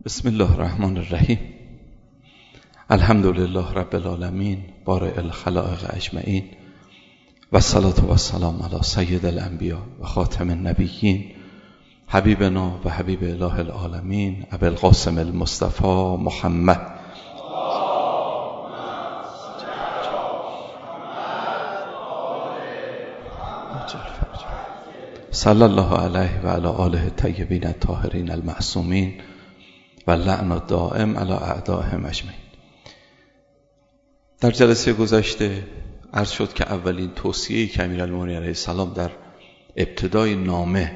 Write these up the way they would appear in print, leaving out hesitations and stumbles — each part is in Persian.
بسم الله الرحمن الرحیم. الحمد لله رب العالمین بارئ الخلائق اجمعین و الصلاة و السلام علی سید الانبیاء و خاتم النبیین حبیبنا و حبیب اله العالمین ابی القاسم المصطفى محمد صلی الله علیه و علی آله الطیبین الطاهرین المعصومین و لعن الدائم علی اعدائهم اجمعین. در جلسه گذشته عرض شد که اولین توصیه‌ای که امیرالمؤمنین علیه السلام در ابتدای نامه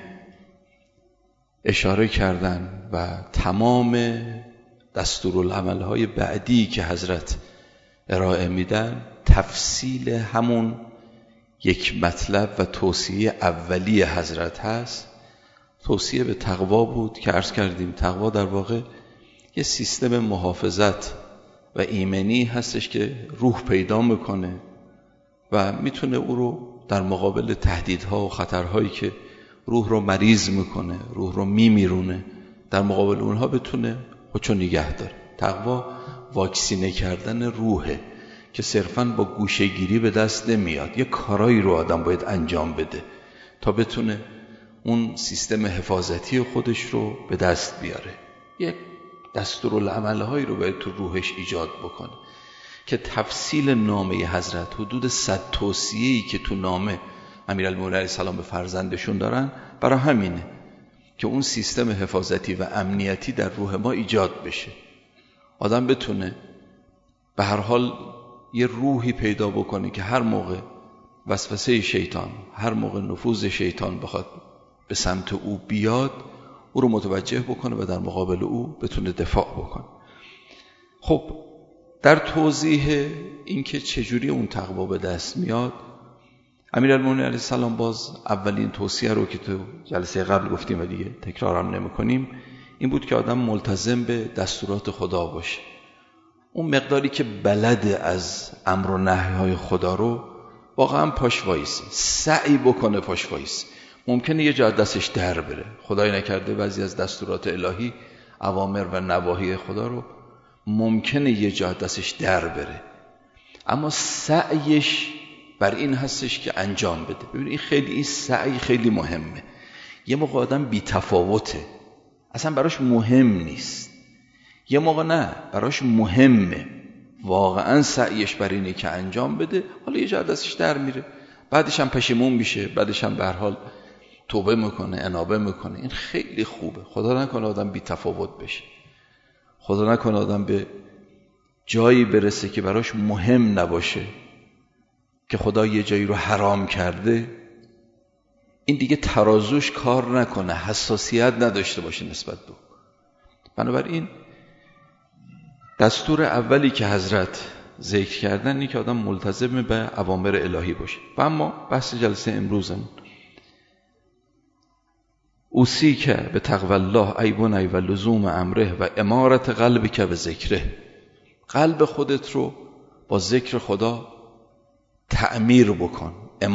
اشاره کردند و تمام دستورالعمل‌های بعدی که حضرت ارائه میدن تفصیل همون یک مطلب و توصیه اولی حضرت هست. توصیه به تقوا بود که عرض کردیم تقوا در واقع یه سیستم محافظت و ایمنی هستش که روح پیدا میکنه و میتونه او رو در مقابل تهدیدها و خطرهایی که روح رو مریض میکنه، روح رو میمیرونه، در مقابل اونها بتونه خودشو نگه داره. تقوا واکسینه کردن روحه که صرفاً با گوشه‌گیری به دست نمیاد. یه کارایی رو آدم باید انجام بده تا بتونه اون سیستم حفاظتی خودش رو به دست بیاره. یک دستورالعمل‌هایی رو باید تو روحش ایجاد بکنه که تفصیل نامه حضرت حدود 100 توصیه‌ای که تو نامه امیرالمؤمنین علیه السلام به فرزندشون دارن برای همینه که اون سیستم حفاظتی و امنیتی در روح ما ایجاد بشه. آدم بتونه به هر حال یه روحی پیدا بکنه که هر موقع وسوسه شیطان، هر موقع نفوذ شیطان بخواد به سمت او بیاد، او رو متوجه بکنه و در مقابل او بتونه دفاع بکنه. خب در توضیح اینکه چجوری اون تقوا به دست میاد، امیرالمؤمنین علیه السلام باز اولین توصیه رو که تو جلسه قبل گفتیم و دیگه تکرارم نمی‌کنیم این بود که آدم ملتزم به دستورات خدا باشه. اون مقداری که بلده از امر و نهی‌های خدا رو واقعا پاش وایسه، سعی بکنه پاش وایسه. ممکنه یه جا دستش در بره، خدای نکرده بعضی از دستورات الهی، اوامر و نواهی خدا رو ممکنه یه جا دستش در بره، اما سعیش بر این هستش که انجام بده. ببینید این سعی خیلی مهمه. یه موقع آدم بی تفاوته، اصلا براش مهم نیست، یه موقع نه براش مهمه، واقعا سعیش بر اینه که انجام بده، حالا یه جا دستش در میره، بعدش هم پشیمون میشه، بعدش هم به هر حال توبه میکنه، انابه میکنه. این خیلی خوبه. خدا نکنه آدم بی تفاوت بشه، خدا نکنه آدم به جایی برسه که براش مهم نباشه که خدا یه جایی رو حرام کرده، این دیگه ترازوش کار نکنه، حساسیت نداشته باشه نسبت به. بنابراین دستور اولی که حضرت ذکر کردن اینه که آدم ملتزم به اوامر الهی باشه. و اما بحث جلسه امروزمون اوصیک به تقوی الله ایبنی و لزوم امره و امارت قلبک به ذکره. قلب خودت رو با ذکر خدا تعمیر بکن.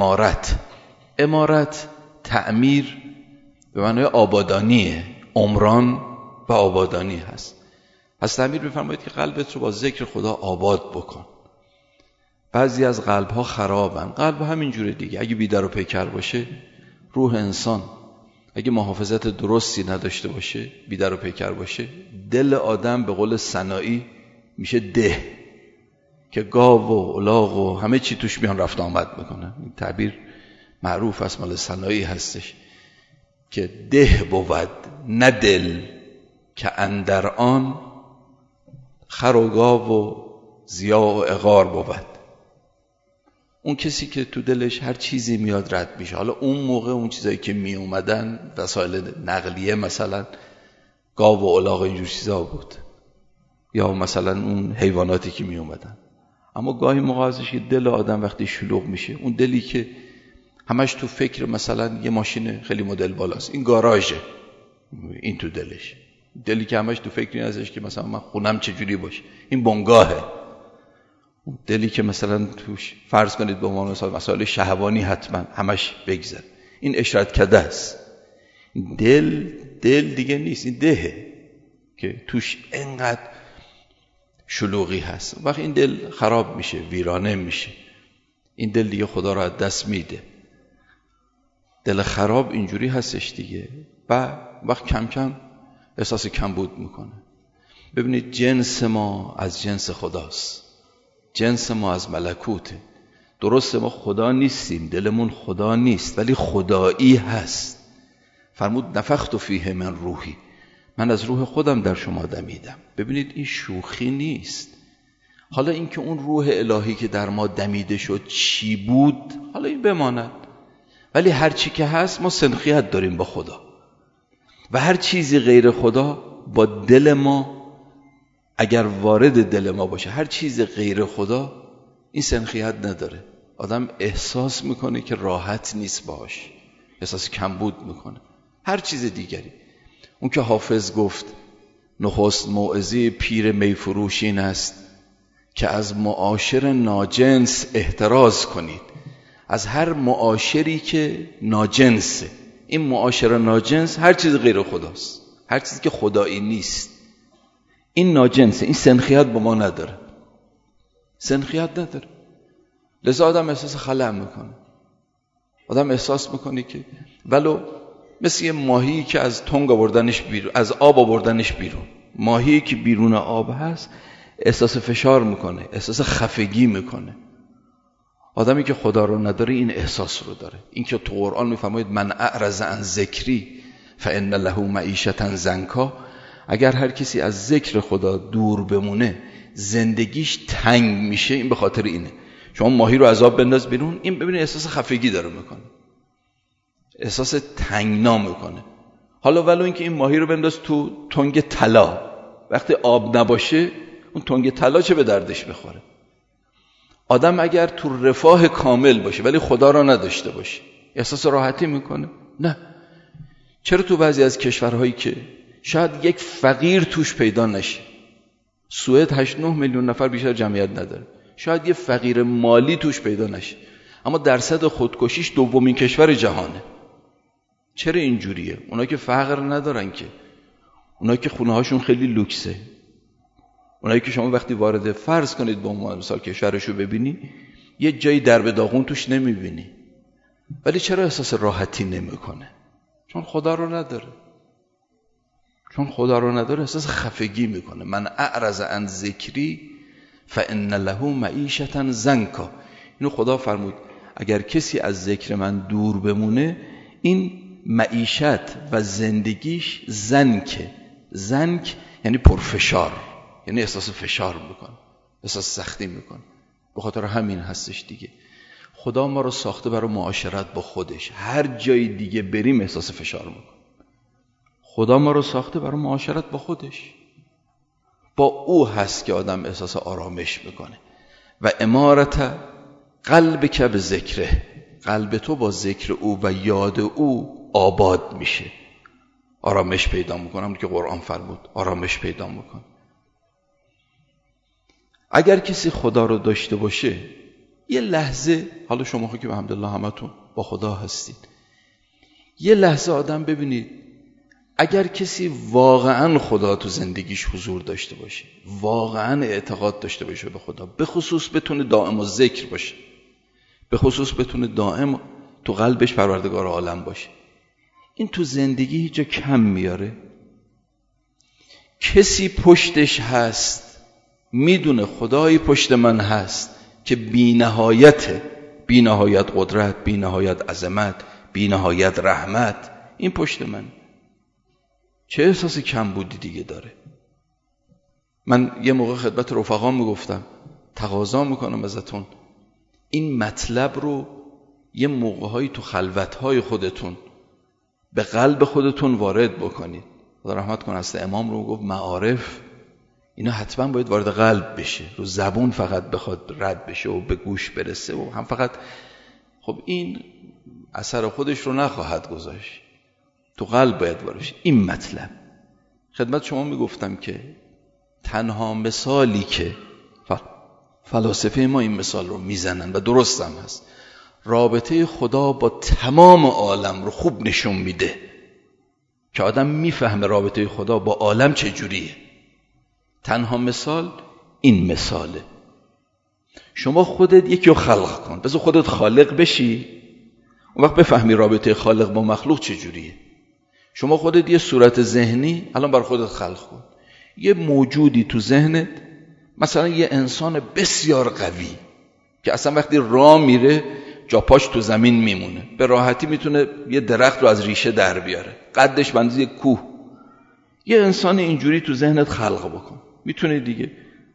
امارت تعمیر به معنای آبادانیه، عمران و آبادانی هست. پس تعمیر می‌فرمایید که قلبت رو با ذکر خدا آباد بکن. بعضی از قلب‌ها خرابن، قلب همین جوره دیگه. اگه بی‌در و پیکر باشه، روح انسان اگه محافظت درستی نداشته باشه، بی‌در و پیکر باشه، دل آدم به قول سنایی میشه ده که گاو و الاغ و همه چی توش میان رفت آمد میکنن. این تعبیر معروف است، مال سنایی هستش که ده بود نه دل که اندر آن خر و گاو و ضیاع و عقار بود. اون کسی که تو دلش هر چیزی میاد رد میشه. حالا اون موقع اون چیزایی که می اومدن وسایل نقلیه، مثلا گاو و الاغ اینجور چیزا بود، یا مثلا اون حیواناتی که می اومدن. اما گاهی موقع ازش دل آدم وقتی شلوغ میشه، اون دلی که همش تو فکر مثلا یه ماشین خیلی مدل بالاست، این گاراژه، این تو دلش. دلی که همش تو فکری ازش که مثلا من خونم چجوری باشه، این بنگاهه. اون دلی که مثلا توش فرض کنید به عنوان مثلا مسائل شهوانی حتما همش بگذره، این اشرت کده است. دل دیگه نیست، این دهه که توش انقدر شلوغی هست. وقت این دل خراب میشه، ویرانه میشه، این دل دیگه خدا رو از دست میده. دل خراب اینجوری هستش دیگه. و وقت کم کم احساس کمبود میکنه. ببینید جنس ما از جنس خداست، جنس ما از ملکوته. درسته ما خدا نیستیم، دلمون خدا نیست، ولی خدایی هست. فرمود نفخت فیه من روحی، من از روح خودم در شما دمیدم. ببینید این شوخی نیست. حالا اینکه اون روح الهی که در ما دمیده شد چی بود، حالا این بماند، ولی هر چی که هست ما سنخیت داریم با خدا و هر چیزی غیر خدا با دل ما اگر وارد دل ما باشه، هر چیز غیر خدا این سنخیت نداره. آدم احساس میکنه که راحت نیست باش، احساس کمبود میکنه. هر چیز دیگری، اون که حافظ گفت نخست موعظه پیر میفروش این است که از معاشر ناجنس احتراز کنید. از هر معاشری که ناجنسه. این معاشر ناجنس هر چیز غیر خداست، هر چیزی که خدایی نیست این ناجنسه، این سنخیت با ما نداره، سنخیت نداره. لذا آدم احساس خلأ میکنه. آدم احساس میکنه که ولو مثل یه ماهی که از تنگ آوردنش بیرون، از آب آوردنش بیرون، ماهی که بیرون آب هست احساس فشار میکنه، احساس خفگی میکنه. آدمی که خدا رو نداره این احساس رو داره. این که تو قرآن میفرماید من اعرض عن ذکری فان له معیشة ضنکا، اگر هر کسی از ذکر خدا دور بمونه زندگیش تنگ میشه، این به خاطر اینه. شما ماهی رو از آب بنداز بیرون، این ببینید احساس خفگی داره میکنه، احساس تنگنا میکنه. حالا ولو اینکه این ماهی رو بنداز تو تنگ طلا، وقتی آب نباشه اون تنگ طلا چه به دردش بخوره. آدم اگر تو رفاه کامل باشه ولی خدا را نداشته باشه احساس راحتی میکنه؟ نه. چرا تو بعضی از کشورهایی که شاید یک فقیر توش پیدا نشه، سوئد 8-9 میلیون نفر بیشتر جمعیت نداره، شاید یه فقیر مالی توش پیدا نشه، اما درصد خودکشیش دومین کشور جهانه. چرا اینجوریه؟ اونا که فقر ندارن که، اونا که خونه هاشون خیلی لوکسه، اونایی که شما وقتی وارد فرض کنید به عنوان مثال کشورشو ببینی یه جایی درب داغون توش نمیبینی، ولی چرا احساس راحتی نمیکنه؟ چون خدا رو نداره. چون خدا رو نداره احساس خفگی میکنه. من اعرض عن ذکری فان له معیشة ضنکا. اینو خدا فرمود اگر کسی از ذکر من دور بمونه این معیشت و زندگیش ضنکه. ضنک یعنی پرفشار، یعنی احساس فشار میکنه، احساس سختی میکنه. به خاطر همین هستش دیگه خدا ما رو ساخته برای معاشرت با خودش. هر جای دیگه بریم احساس فشار میکنه. خدا ما رو ساخته برای معاشرت با خودش. با او هست که آدم احساس آرامش میکنه. و امارت قلبک به ذکره، قلب تو با ذکر او و یاد او آباد میشه، آرامش پیدا میکنه. همون که قرآن فرمود آرامش پیدا میکنه. اگر کسی خدا رو داشته باشه یه لحظه، حالا شما که الحمدلله همتون با خدا هستید، یه لحظه آدم ببینید اگر کسی واقعا خدا تو زندگیش حضور داشته باشه، واقعا اعتقاد داشته باشه به خدا، به خصوص بتونه دائم و ذکر باشه، به خصوص بتونه دائم تو قلبش پروردگار عالم باشه، این تو زندگی هیچ جا کم میاره. کسی پشتش هست، میدونه خدایی پشت من هست که بی نهایته، بی نهایت قدرت، بی نهایت عظمت، بی نهایت رحمت، این پشت من، چه احساس کم بودی دیگه داره؟ من یه موقع خدمت رفقا میگفتم تقاضا میکنم ازتون این مطلب رو یه موقعهایی تو خلوتهای خودتون به قلب خودتون وارد بکنید. خدا رحمت کنه است امام رو گفت معارف اینا حتما باید وارد قلب بشه، رو زبون فقط بخواد رد بشه و به گوش برسه و هم فقط، خب این اثر خودش رو نخواهد گذاشت، تو قلب باید وارد بشه. این مطلب خدمت شما میگفتم که تنها مثالی که فلاسفه ما این مثال رو میزنن و درست هم هست، رابطه خدا با تمام عالم رو خوب نشون میده. که آدم میفهمه رابطه خدا با عالم چجوریه. تنها مثال این مثاله. شما خودت یکی رو خلق کن، بذار خودت خالق بشی، اون وقت بفهمی رابطه خالق با مخلوق چجوریه. شما خودت یه صورت ذهنی الان بر خودت خلق کن، یه موجودی تو ذهنت، مثلا یه انسان بسیار قوی که اصلا وقتی راه میره جا پاش تو زمین میمونه، به راحتی میتونه یه درخت رو از ریشه در بیاره، قدش بندازی کوه. یه انسان اینجوری تو ذهنت خلق بکن، میتونه دیگه.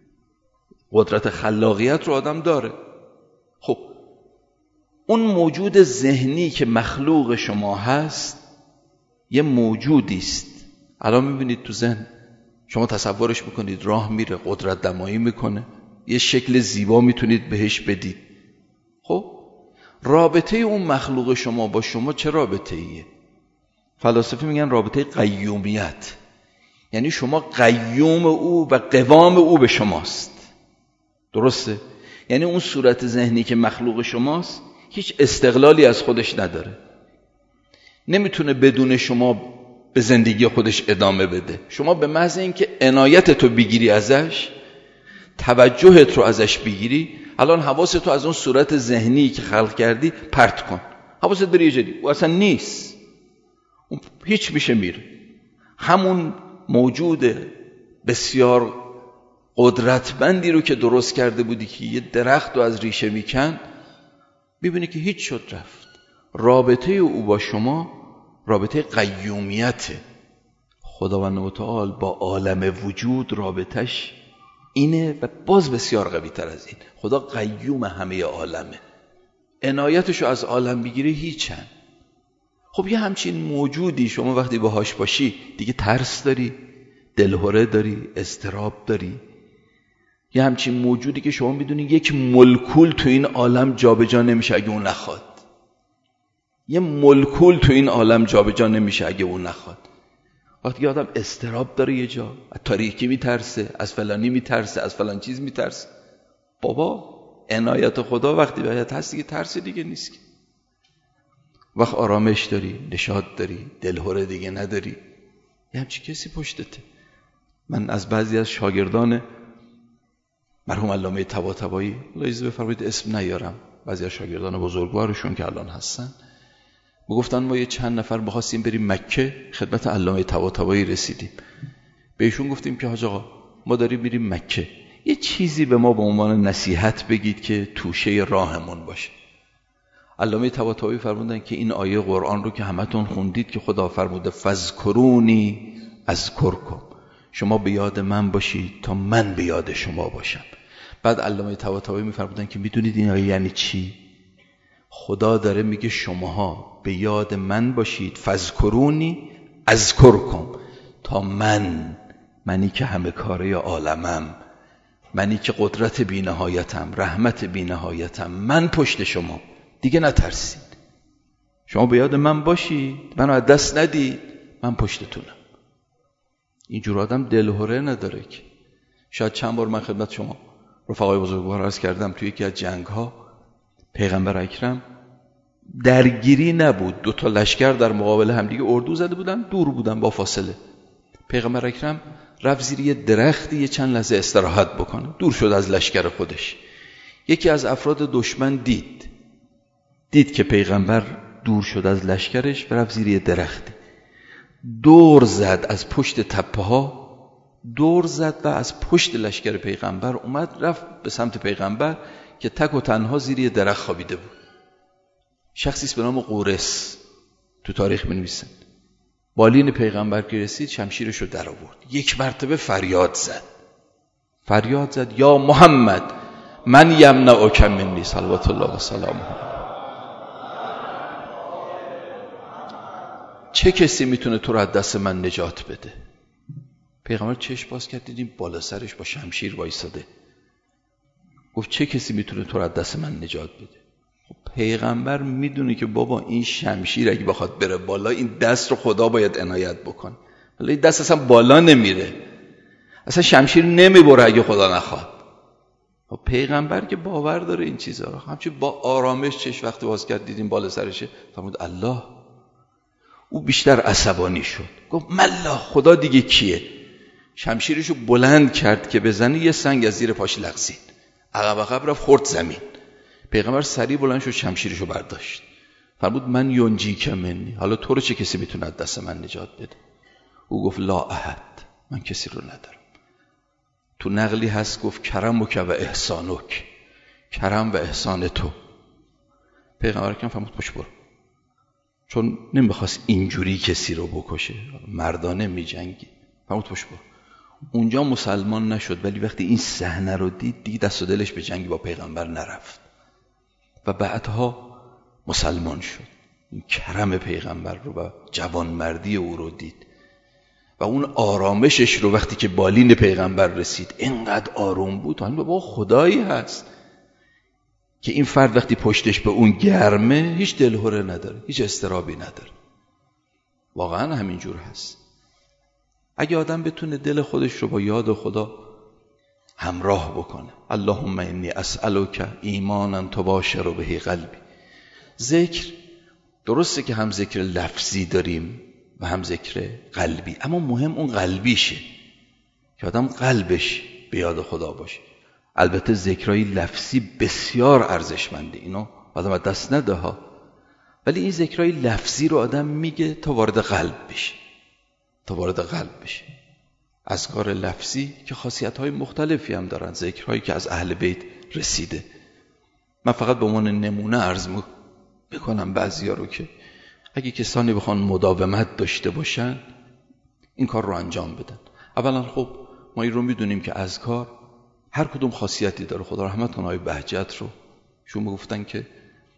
قدرت خلاقیت رو آدم داره. خب اون موجود ذهنی که مخلوق شما هست یه موجودی است. الان میبینید تو ذهن شما تصورش میکنید راه میره، قدرت دمایی میکنه، یه شکل زیبا میتونید بهش بدید. خب رابطه اون مخلوق شما با شما چه رابطه ایه؟ فلاسفه میگن رابطه قیومیت، یعنی شما قیوم او و قوام او به شماست. درسته؟ یعنی اون صورت ذهنی که مخلوق شماست هیچ استقلالی از خودش نداره، نمیتونه بدون شما به زندگی خودش ادامه بده. شما به محض اینکه عنایتت رو بگیری ازش، توجهت رو ازش بگیری، الان حواست رو از اون صورت ذهنی که خلق کردی پرت کن، حواست بری یه جدی، او اصلا نیست، اون هیچ میشه میره. همون موجود بسیار قدرتمندی رو که درست کرده بودی که یه درخت رو از ریشه میکن، ببینی که هیچ شد رفت. رابطه او با شما رابطه قیومیته. خداوند متعال با عالم وجود رابطش اینه و باز بسیار قوی تر از این. خدا قیوم همه عالمه، عنایتشو از عالم بگیره هیچن. خب یه همچین موجودی شما وقتی باهاش باشی دیگه ترس داری، دلهره داری، اضطراب داری. یه همچین موجودی که شما میدونی یک مولکول تو این عالم جابجا نمیشه اگه اون نخواد. یه مولکول تو این عالم جابجا نمیشه اگه اون نخواد. وقتی آدم اضطراب داره یه جا، از تاریکی میترسه، از فلانی میترسه، از فلان چیز میترسه، بابا عنایت خدا وقتی بهت هست دیگه ترس دیگه نیست که. وقت آرامش داری، نشاط داری، دلهره دیگه نداری، یه همچی کسی پشتته. من از بعضی از شاگردان مرحوم علامه طباطبایی، الله اجازه بفرمایید اسم نیارم، بعضی از شاگردان بزرگوارشون که الان هستن، میگفتن ما یه چند نفر بخواستیم بریم مکه، خدمت علامه طباطبایی رسیدیم، بهشون گفتیم که حاج آقا ما داریم میریم مکه، یه چیزی به ما به عنوان نصیحت بگید که توشه راهمون باشه. علامه طباطبایی فرمودن که این آیه قرآن رو که همتون خوندید که خدا فرموده فذکرونی اذکرکم، شما به یاد من باشید تا من به یاد شما باشم. بعد علامه طباطبایی میفرمودن که میدونید این آیه یعنی چی؟ خدا داره میگه شماها به یاد من باشید، فذکرونی اذکرکم، تا منی که همه کاره عالمم، منی که قدرت بی نهایتم، رحمت بی نهایتم، من پشت شما، دیگه نترسید، شما به یاد من باشید، منو از دست ندید، من پشتتونم. اینجور آدم دلهره نداره که. شاید چند بار من خدمت شما رفقای بزرگوار عرض کردم توی یکی از جنگ ها پیغمبر اکرم درگیری نبود، 2 لشکر در مقابل همدیگه اردو زده بودن، دور بودن با فاصله. پیغمبر اکرم رفت زیر یه درختی یه چند لحظه استراحت بکنه، دور شد از لشکر خودش. یکی از افراد دشمن دید که پیغمبر دور شد از لشکرش و رفت زیر یه درختی، دور زد از پشت تپه ها، دور زد و از پشت لشکر پیغمبر اومد، رفت به سمت پیغمبر که تک و تنها زیر یه درخت خوابیده بود. شخصی به نام قورس تو تاریخ می‌نویسن. بالین پیغمبر که رسید شمشیرش رو در آورد، یک مرتبه فریاد زد یا محمد من یمنعک منی صلوات الله و سلامه. چه کسی میتونه تو رو از دست من نجات بده؟ پیغمبر چشم باز کرد، دیدیم بالا سرش با شمشیر وایساده. گفت چه کسی میتونه تو رو از دست من نجات بده؟ خب پیغمبر میدونه که بابا این شمشیر اگه بخواد بره بالا، این دست رو خدا باید عنایت بکنه، ولی این دست اصلا بالا نمیره، اصلا شمشیر نمیبره اگه خدا نخواد. خب پیغمبر که باور داره این چیزا رو، همچنین با آرامش چشم وقتی باز کرد دیدیم بالا سرشه، فرمود الله. او بیشتر عصبانی شد، گفت ملا خدا دیگه کیه؟ شمشیرشو بلند کرد که بزنه، یه سنگ از زیر پاش لغزید، عقب رفت خورد زمین. پیغمبر سریع بلند شد شمشیرشو برداشت، فرمود من ینجیک منی، حالا تو رو چه کسی میتونه از دست من نجات بده؟ او گفت لا احد، من کسی رو ندارم. تو نقلی هست گفت کرمک و احسانک، کرم و احسان تو. پیغمبر اکرم فرمود پشت برو، چون نمیخواست اینجوری کسی رو بکشه، مردانه میجنگی. فرمود پشت برو. اونجا مسلمان نشد، ولی وقتی این صحنه رو دید دیگه دست و دلش به جنگ با پیغمبر نرفت و بعدها مسلمان شد. این کرم پیغمبر رو و جوانمردی او رو دید و اون آرامشش رو وقتی که بالین پیغمبر رسید اینقدر آروم بود. حالا بابا خدایی هست که این فرد وقتی پشتش به اون گرمه هیچ دلهره نداره، هیچ استرابی نداره. واقعا همینجور هست. اگه آدم بتونه دل خودش رو با یاد خدا همراه بکنه، اللهم انی اسألک ایمانا تباشر به قلبی. ذکر درسته که هم ذکر لفظی داریم و هم ذکر قلبی، اما مهم اون قلبیشه که آدم قلبش به یاد خدا باشه. البته ذکرهای لفظی بسیار ارزشمنده، اینو آدم از دست نده ها، ولی این ذکرهای لفظی رو آدم میگه تا وارد قلب بشه، تا وارد قلب بشه. اذکار لفظی که خاصیت‌های مختلفی هم دارن، ذکرهایی که از اهل بیت رسیده. من فقط به عنوان نمونه عرض میکنم بعضیا رو که اگه کسانی بخوان مداومت داشته باشن این کار رو انجام بدن. اولا خب ما این رو میدونیم که اذکار هر کدوم خاصیتی داره. خدا رحمت کنه آقای بهجت رو، شون میگفتن که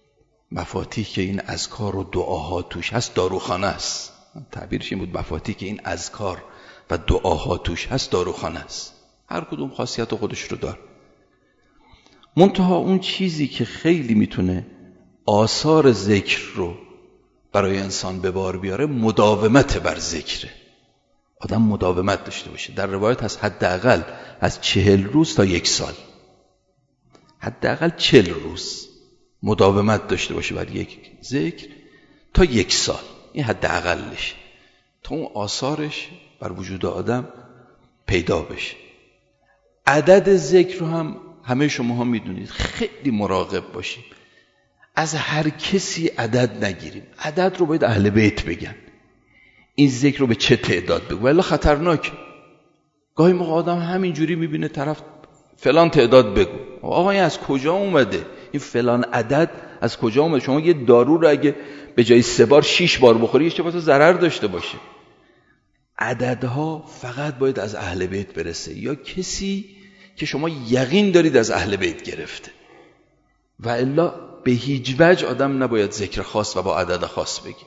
مفاتیح که این اذکار و دعاها توش هست داروخانه است. تعبیرش این بود، مفاتیح که این اذکار و دعاها توش هست داروخانه است. هر کدوم خاصیت خودش رو داره. منتها اون چیزی که خیلی میتونه آثار ذکر رو برای انسان به بار بیاره مداومت بر ذکره. آدم مداومت داشته باشه. در روایت هست حداقل از 40 روز تا 1 سال، حداقل 40 روز مداومت داشته باشه بر یک ذکر تا 1 سال. این حداقلش، تا اون آثارش بر وجود آدم پیدا بشه. عدد ذکر رو هم همه شماها میدونید، خیلی مراقب باشیم از هر کسی عدد نگیریم. عدد رو باید اهل بیت بگن، این ذکر رو به چه تعداد بگو، ولی خطرناک. گاهی موقع آدم همینجوری میبینه طرف فلان تعداد بگو. آقا این از کجا اومده؟ این فلان عدد از کجا اومده؟ شما یه دارو رو اگه به جای 3 بار 6 بار بخوری یه چه ضرر داشته باشه. عددها فقط باید از اهل بیت برسه یا کسی که شما یقین دارید از اهل بیت گرفته، و الا به هیچ وجه آدم نباید ذکر خاص و با عدد خاص بگی.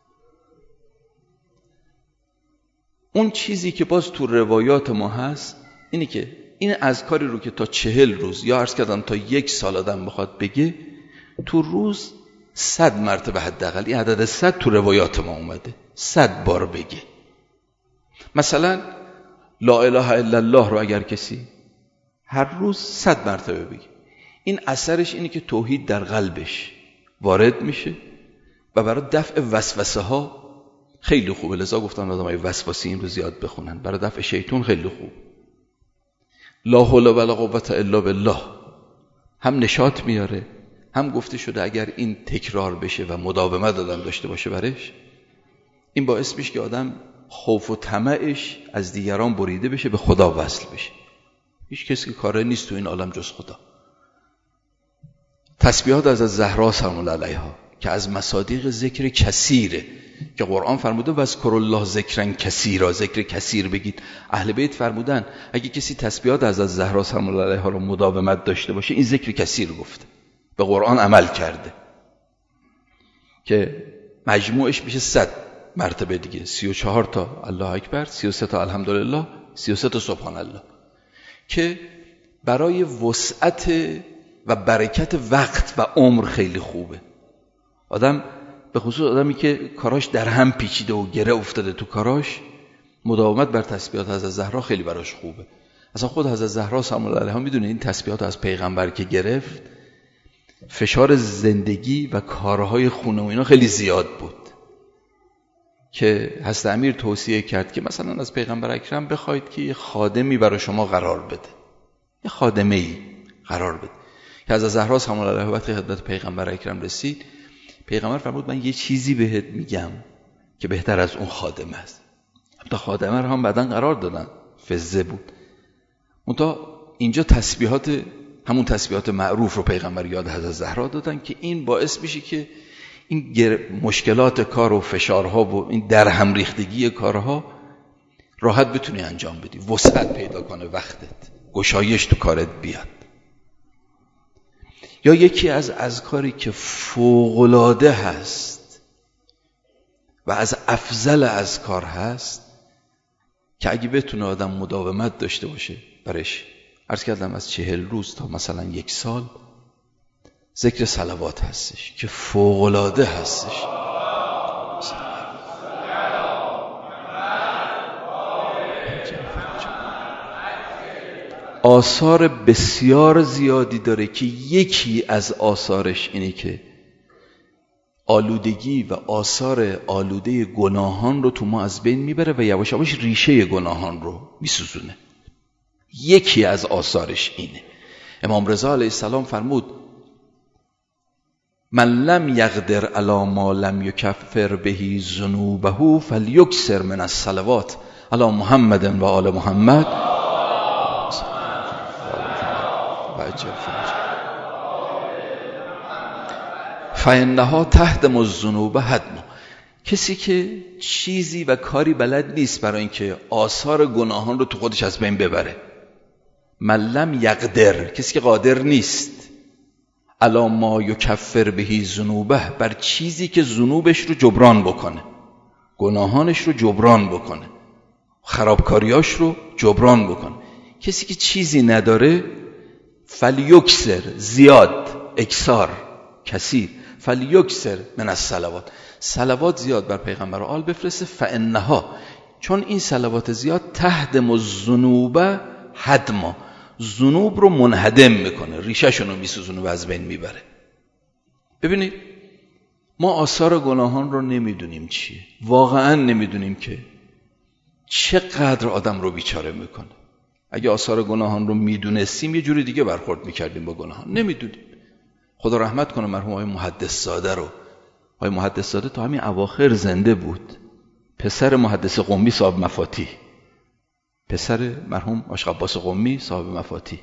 اون چیزی که باز تو روایات ما هست اینه که این اذکاری رو که تا 40 روز یا عرض کردم تا 1 سال آدم بخواد بگه، تو روز 100 مرتبه حداقل، این عدد 100 تو روایات ما اومده، 100 بار بگه. مثلا لا اله الا الله رو اگر کسی هر روز 100 مرتبه بگه، این اثرش اینه که توحید در قلبش وارد میشه و برای دفع وسوسه ها خیلی خوبه. لذا گفتن آدمای وسواسی این رو زیاد بخونن، برای دفع شیطان خیلی خوب. لا حول ولا قوة الا بالله هم نشاط میاره، هم گفته شده اگر این تکرار بشه و مداومت آدم داشته باشه برش، این باعث میشه که آدم خوف و طمعش از دیگران بریده بشه، به خدا وصل بشه. هیچ کسی که کاره نیست تو این عالم جز خدا. تسبیحات از زهرا سلام الله علیها که از مصادیق ذکر کثیره که قرآن فرموده واذکروا الله ذکرا کثیرا، ذکر کثیر بگید. اهل بیت فرمودن اگه کسی تسبیحات از زهرا سلام الله علیها رو مداومت داشته باشه این ذکر کثیر گفته، به قرآن عمل کرده که مجموعش میشه 100 مرتبه دیگه، 34 تا الله اکبر، 33 تا الحمدلله، 33 تا سبحان الله، که برای وسعت و برکت وقت و عمر خیلی خوبه. آدم به خصوص آدمی که کاراش در هم پیچیده و گره افتاده تو کاراش، مداومت بر تسبیحات حضرت زهرا خیلی براش خوبه. اصلا خود حضرت زهرا سلام الله علیها میدونه این تسبیحات از پیغمبر که گرفت، فشار زندگی و کارهای خونه و اینا خیلی زیاد بود. که حضرت امیر توصیه کرد که مثلا از پیغمبر اکرم بخواید که یه خادمی برای شما قرار بده، یه خادمه‌ای قرار بده. که از زهرا سلام الله علیها وقتی خدمت پیغمبر اکرم رسید، پیغمبر فرمود من یه چیزی بهت میگم که بهتر از اون خادم است. تا خادمه رو هم بعداً قرار دادن، فزه بود. منتها اینجا تسبیحات، همون تسبیحات معروف رو پیغمبر یاد حضرت زهرا دادن که این باعث میشه که این مشکلات کار و فشارها و این در هم ریختگی کارها راحت بتونی انجام بدی، وسعت پیدا کنه وقتت، گشایش تو کارت بیاد. یا یکی از اذکاری که فوق‌العاده هست و از افضل اذکار هست که اگه بتونه آدم مداومت داشته باشه برش، عرض کردم از 40 روز تا مثلا 1 سال، ذکر صلوات هستش که فوق‌العاده هستش. آثار بسیار زیادی داره که یکی از آثارش اینه که آلودگی و آثار آلوده گناهان رو تو ما از بین میبره و یواش یواش ریشه گناهان رو میسوزونه. یکی از آثارش اینه. امام رضا علیه السلام فرمود من لم یقدر علی ما لم یکفر به ذنوبه فلیکثر من الصلوات علی محمد و آل محمد فانها تهدم الذنوب هدما. کسی که چیزی و کاری بلد نیست برای اینکه آثار گناهان رو تو خودش از بین ببره، من لم یقدر، کسی که قادر نیست، علی ما یکفر به ذنوبه، بر چیزی که ذنوبش رو جبران بکنه، گناهانش رو جبران بکنه، خرابکاریاش رو جبران بکنه. کسی که چیزی نداره، فلیکثر، زیاد، اکثار، کثیر، فلیکثر من الصلوات، صلوات زیاد بر پیغمبر و آل بفرسته. فانها، چون این صلوات زیاد، تهدم الذنوب هدما، ذنوب رو منهدم میکنه، ریشه‌شون رو میسوزونه و از بین میبره. ببینید ما آثار گناهان رو نمیدونیم چیه، واقعا نمیدونیم که چقدر آدم رو بیچاره میکنه. اگه آثار گناهان رو میدونستیم یه جوری دیگه برخورد میکردیم با گناهان، نمیدونیم. خدا رحمت کنه مرحوم آقای محدث زاده رو. آقای محدث زاده تا همین اواخر زنده بود، پسر محدث قمی صاحب مفاتیح، پسر مرحوم عاشق عباس قمی صاحب مفاتیح،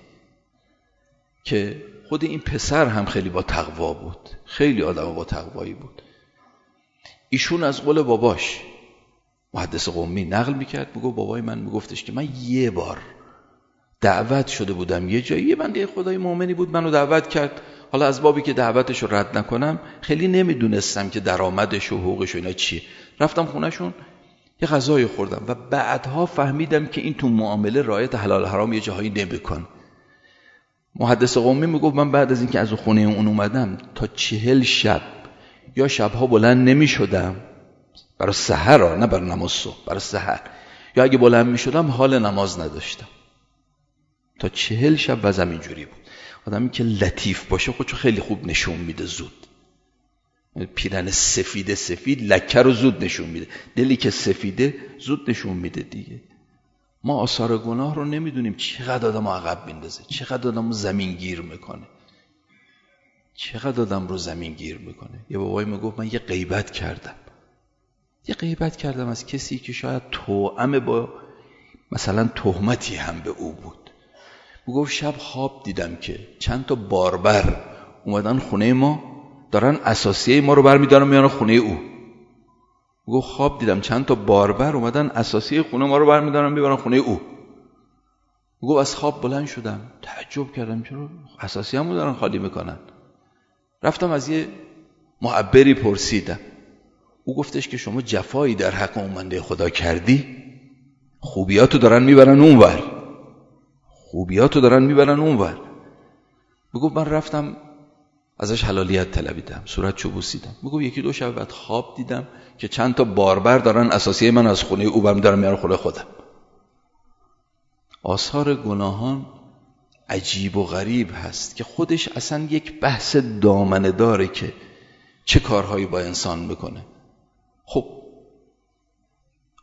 که خود این پسر هم خیلی با تقوا بود، خیلی آدم با تقوایی بود. ایشون از قول باباش محدث قمی نقل میکرد، میگو بابای من میگفتش که من یه بار دعوت شده بودم یه جایی، یه بنده خدای مؤمنی بود منو دعوت کرد، حالا از بابی که دعوتش رو رد نکنم خیلی نمیدونستم که درآمدش و حقوقش و اینا چیه، رفتم خونهشون یه غذایی خوردم و بعدها فهمیدم که این تو معامله رعایت حلال حرام یه جاهایی نمی‌کنه. محدث قمی میگفت من بعد از اینکه از خونه اون اومدم تا 40 شب یا شبها بلند نمی‌شدم برای سحر، نه برای نماز صبح، برای سحر، یا اگه بلند می‌شدم حال نماز نداشتم. تا 40 شب وضعم اینجوری بود. آدمی که لطیف باشه خودشو خیلی خوب نشون میده زود. پیرن سفید لکه رو زود نشون میده، دلی که سفیده زود نشون میده دیگه. ما آثار گناه رو نمیدونیم چقدر آدم عقب میندازه، چقدر آدم رو زمین گیر میکنه، چقدر آدم رو زمین گیر میکنه. یه بابایی میگفت من یه غیبت کردم از کسی که شاید توأم با مثلا تهمتی هم به او بود. میگفت شب خواب دیدم که چند تا باربر اومدن خونه ما، دارن اساسیه ما رو برمیدارن میارن خونه او. میگفت خواب دیدم چند تا باربر اومدن اساسیه خونه ما رو برمیدارن میبرن خونه او. میگفت از خواب بلند شدم تعجب کردم چرا اساسیه همو دارن خالی میکنن. رفتم از یه معبری پرسیدم، او گفتش که شما جفایی در حق اون بنده خدا کردی، خوبیاتو دارن میبرن اونور. میگفت من رفتم ازش حلالیت طلبیدم، صورتشو بوسیدم. میگفت 1-2 شب بعد خواب دیدم که چند تا باربر دارن اساسیه من از خونه او برمی‌دارن میارن خونه خودم. آثار گناهان عجیب و غریب هست که خودش اصلا یک بحث دامنه داره که چه کارهایی با انسان میکنه. خب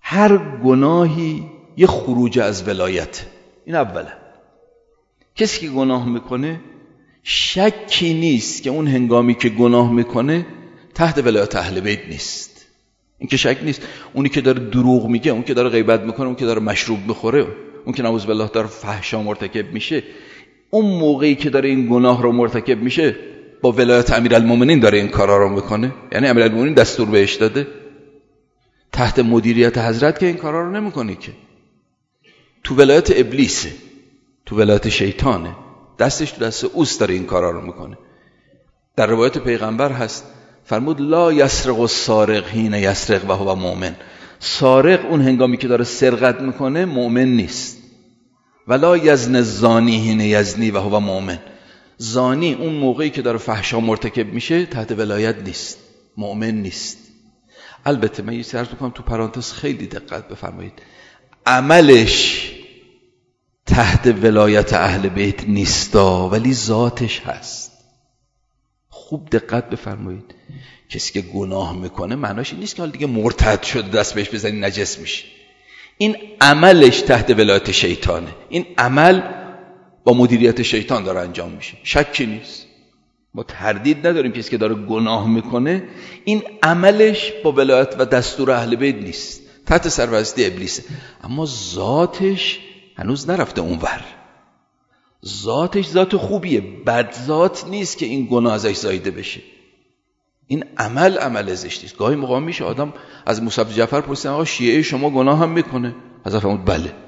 هر گناهی یه خروج از ولایت. این اوله. کسی که گناه میکنه شکی نیست که اون هنگامی که گناه میکنه تحت ولایت اهل بیت نیست. این که شک نیست. اونی که داره دروغ میگه، اون که داره غیبت میکنه، اون که داره مشروب میخوره، اون که نعوذ بالله داره فحشا مرتکب میشه، اون موقعی که داره این گناه رو مرتکب میشه با ولایت امیرالمومنین داره این کارا رو میکنه. یعنی امیرالمومنین دستور بهش داده. تحت مدیریت حضرت که این کارا رو نمیکنه، که تو ولایت ابلیسه، تو ولایت شیطانه، دستش تو دست اوست داره این کارا رو میکنه. در روایت پیغمبر هست فرمود لا یسرق السارق حین یسرق و هو مؤمن. سارق اون هنگامی که داره سرقت میکنه مؤمن نیست. ولا یزن الزانی حین یزنی و هو مؤمن. زانی اون موقعی که داره فحشا مرتکب میشه تحت ولایت نیست، مؤمن نیست. البته من یه چیزی عرض میکنم تو پرانتز، خیلی دقت بفرمایید، عملش تحت ولایت اهل بیت نیستا ولی ذاتش هست. خوب دقت بفرمایید. کسی که گناه میکنه معناش این نیست که حال دیگه مرتد شده دست بهش بزنی نجس میشه. این عملش تحت ولایت شیطانه. این عمل با مدیریت شیطان داره انجام میشه، شکی نیست. ما تردید نداریم کسی که داره گناه میکنه این عملش با ولایت و دستور اهل بیت نیست، تحت سرپرستی ابلیسه. اما ذاتش هنوز نرفته اونور. ذاتش ذات خوبیه، بد ذات نیست که این گناه ازش زایده بشه. این عمل زشتی است. گاهی موقع میشه آدم از موسی بن جعفر پرسید آقا شیعه شما گناه هم میکنه؟ حضرت فرمود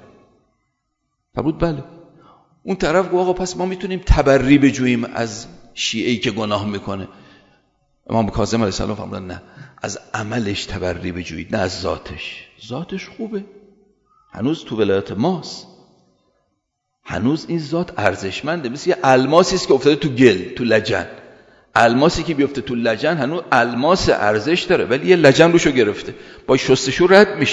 بله. اون طرف گفت آقا پس ما میتونیم تبری بجوییم از شیعه‌ای که گناه میکنه؟ امام کاظم علیه السلام فرمودن نه، از عملش تبری بجویید، نه از ذاتش. ذاتش خوبه، هنوز تو ولایت ماست، هنوز این ذات ارزشمنده. مثل یه الماسی است که افتاده تو گل، تو لجن. الماسی که بیفته تو لجن هنوز الماس ارزش داره، ولی یه لجن روشو گرفته، با شستشو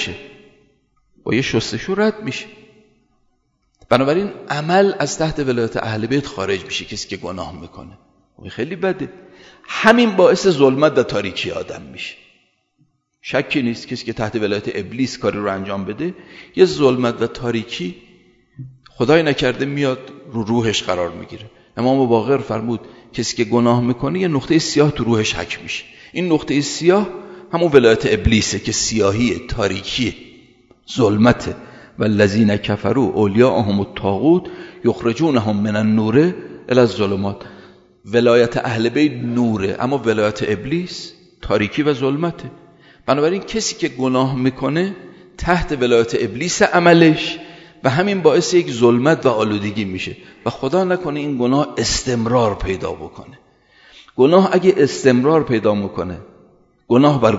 رد میشه. بنابراین عمل از تحت ولایت اهل بیت خارج میشه کسی که گناه میکنه. خیلی بده. همین باعث ظلمت و تاریکی آدم میشه. شکی نیست کسی که تحت ولایت ابلیس کاری رو انجام بده، یه ظلمت و تاریکی خدای نکرده میاد رو روحش قرار میگیره. امام باقر فرمود کسی که گناه میکنه یه نقطه سیاه تو روحش حک میشه. این نقطه سیاه همون ولایت ابلیسه که سیاهیه، تاریکیه، ظلمته. والذین کفروا اولیاءهم الطاغوت یخرجونهم من النور الی الظلمات. ولایت اهل بیت نوره، اما ولایت ابلیس تاریکی و ظلمته. بنابراین کسی که گناه میکنه تحت ولایت ابلیس عملش، و همین باعث یک ظلمت و آلودگی میشه و خدا نکنه این گناه استمرار پیدا بکنه. گناه اگه استمرار پیدا میکنه، گناه بر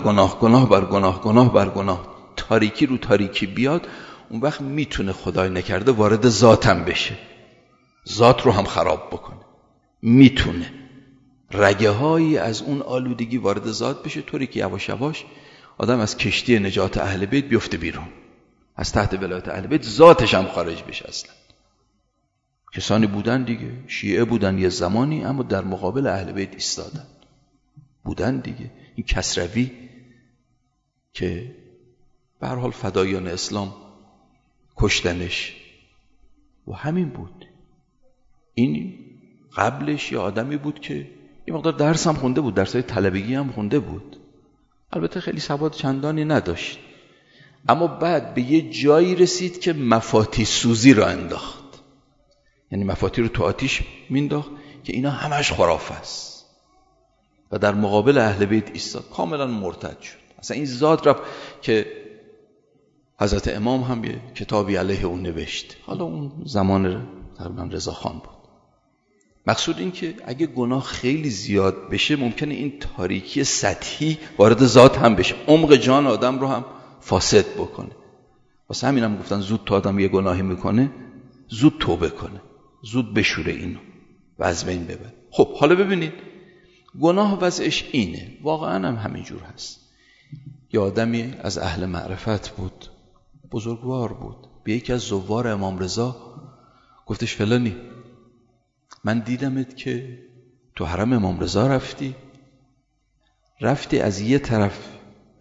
گناه، تاریکی رو تاریکی بیاد، اون وقت میتونه خدای نکرده وارد ذاتم بشه، ذات رو هم خراب بکنه. میتونه رگه هایی از اون آلودگی وارد ذات بشه، طوری که یواش یواش آدم از کشتی نجات اهل بیت بیفته بیرون، از تحت ولایت اهل بیت ذاتش هم خارج بشه. اصلا کسانی بودن دیگه، شیعه بودن یه زمانی، اما در مقابل اهل بیت ایستادن، بودن دیگه. این کسروی که به هر حال فدایان اسلام کشتنش و همین بود. این قبلش یه آدمی بود که یه مقدار درس هم خونده بود، درسای طلبگی هم خونده بود، البته خیلی سواد چندانی نداشت، اما بعد به یه جایی رسید که مفاتی سوزی را انداخت. یعنی مفاتی رو تو آتیش مینداخت که اینا همش خرافه است و در مقابل اهل بیت ایستاد، کاملا مرتد شد. اصلا این ذات رفت که حضرت امام هم یه کتابی علیه اون نوشت، حالا اون زمان تقریبا رضا خان بود. مقصود این که اگه گناه خیلی زیاد بشه ممکنه این تاریکی سطحی وارد ذات هم بشه، عمق جان آدم رو هم فاسد بکنه. واسه همین هم گفتن زود تا آدم یه گناهی میکنه زود توبه کنه، زود بشوره اینو و از بین ببره. خب حالا ببینید گناه وضعش اینه، واقعا هم همینجور هست. یه آدمی از اهل معرفت بود، بزرگوار بود، به یکی از زوار امام رضا گفتش فلانی من دیدمت که تو حرم امام رضا رفتی از یه طرف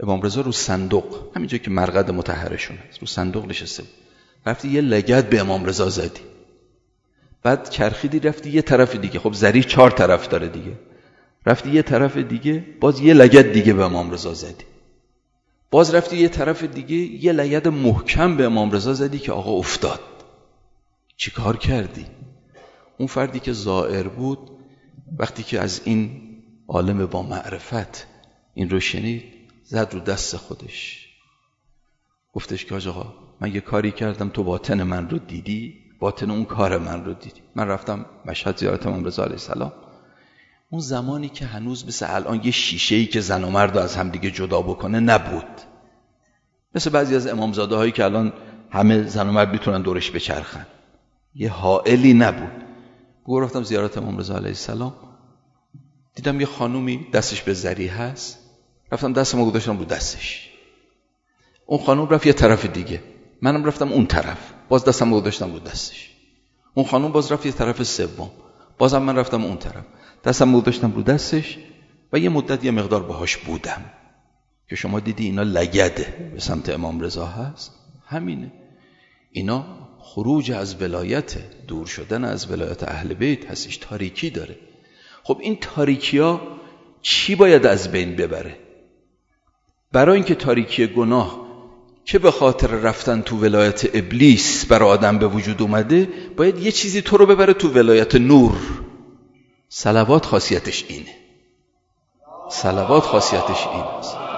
امام رضا رو صندوق، همینجا که مرقد مطهرشون هست، رو صندوق نشسته بود. رفتی یه لگد به امام رضا زدی، بعد چرخیدی رفتی یه طرف دیگه، خب ذریح 4 طرف داره دیگه، رفتی یه طرف دیگه باز یه لگد دیگه به امام رضا زدی، باز رفتی یه طرف دیگه یه لگد محکم به امام رضا زدی که آقا افتاد. چی کار کردی؟ اون فردی که زائر بود وقتی که از این عالم با معرفت این رو شنید، زد رو دست خودش، گفتش که آقا من یه کاری کردم، تو باطن من رو دیدی، باطن اون کار من رو دیدی. من رفتم مشهد زیارت امام رضا علیه السلام، اون زمانی که هنوز مثل الان یه شیشه‌ای که زن و مرد از هم دیگه جدا بکنه نبود، مثل بعضی از امامزاده هایی که الان همه زن و مرد میتونن دورش بچرخن، یه حائلی نبود. رفتم زیارت امام رضا علیه السلام، دیدم یه خانومی دستش به ذریح هست، رفتم دستمو گذاشتم رو دستش، اون خانوم رفت یه طرف دیگه، منم رفتم اون طرف، باز دستمو گذاشتم رو دستش، اون خانوم باز رفت یه طرف سوم، بازم من رفتم اون طرف، دستمو گذاشتم رو دستش و یه مدت یه مقدار باهاش بودم که شما دیدی اینا لگده به سمت امام رضا هست. همینه، اینا خروج از ولایت، دور شدن از ولایت اهل بیت هستش، تاریکی داره. خب این تاریکی ها چی باید از بین ببره؟ برای اینکه تاریکی گناه که به خاطر رفتن تو ولایت ابلیس برای آدم به وجود اومده، باید یه چیزی تو رو ببره تو ولایت نور. صلوات خاصیتش اینه، صلوات خاصیتش اینه.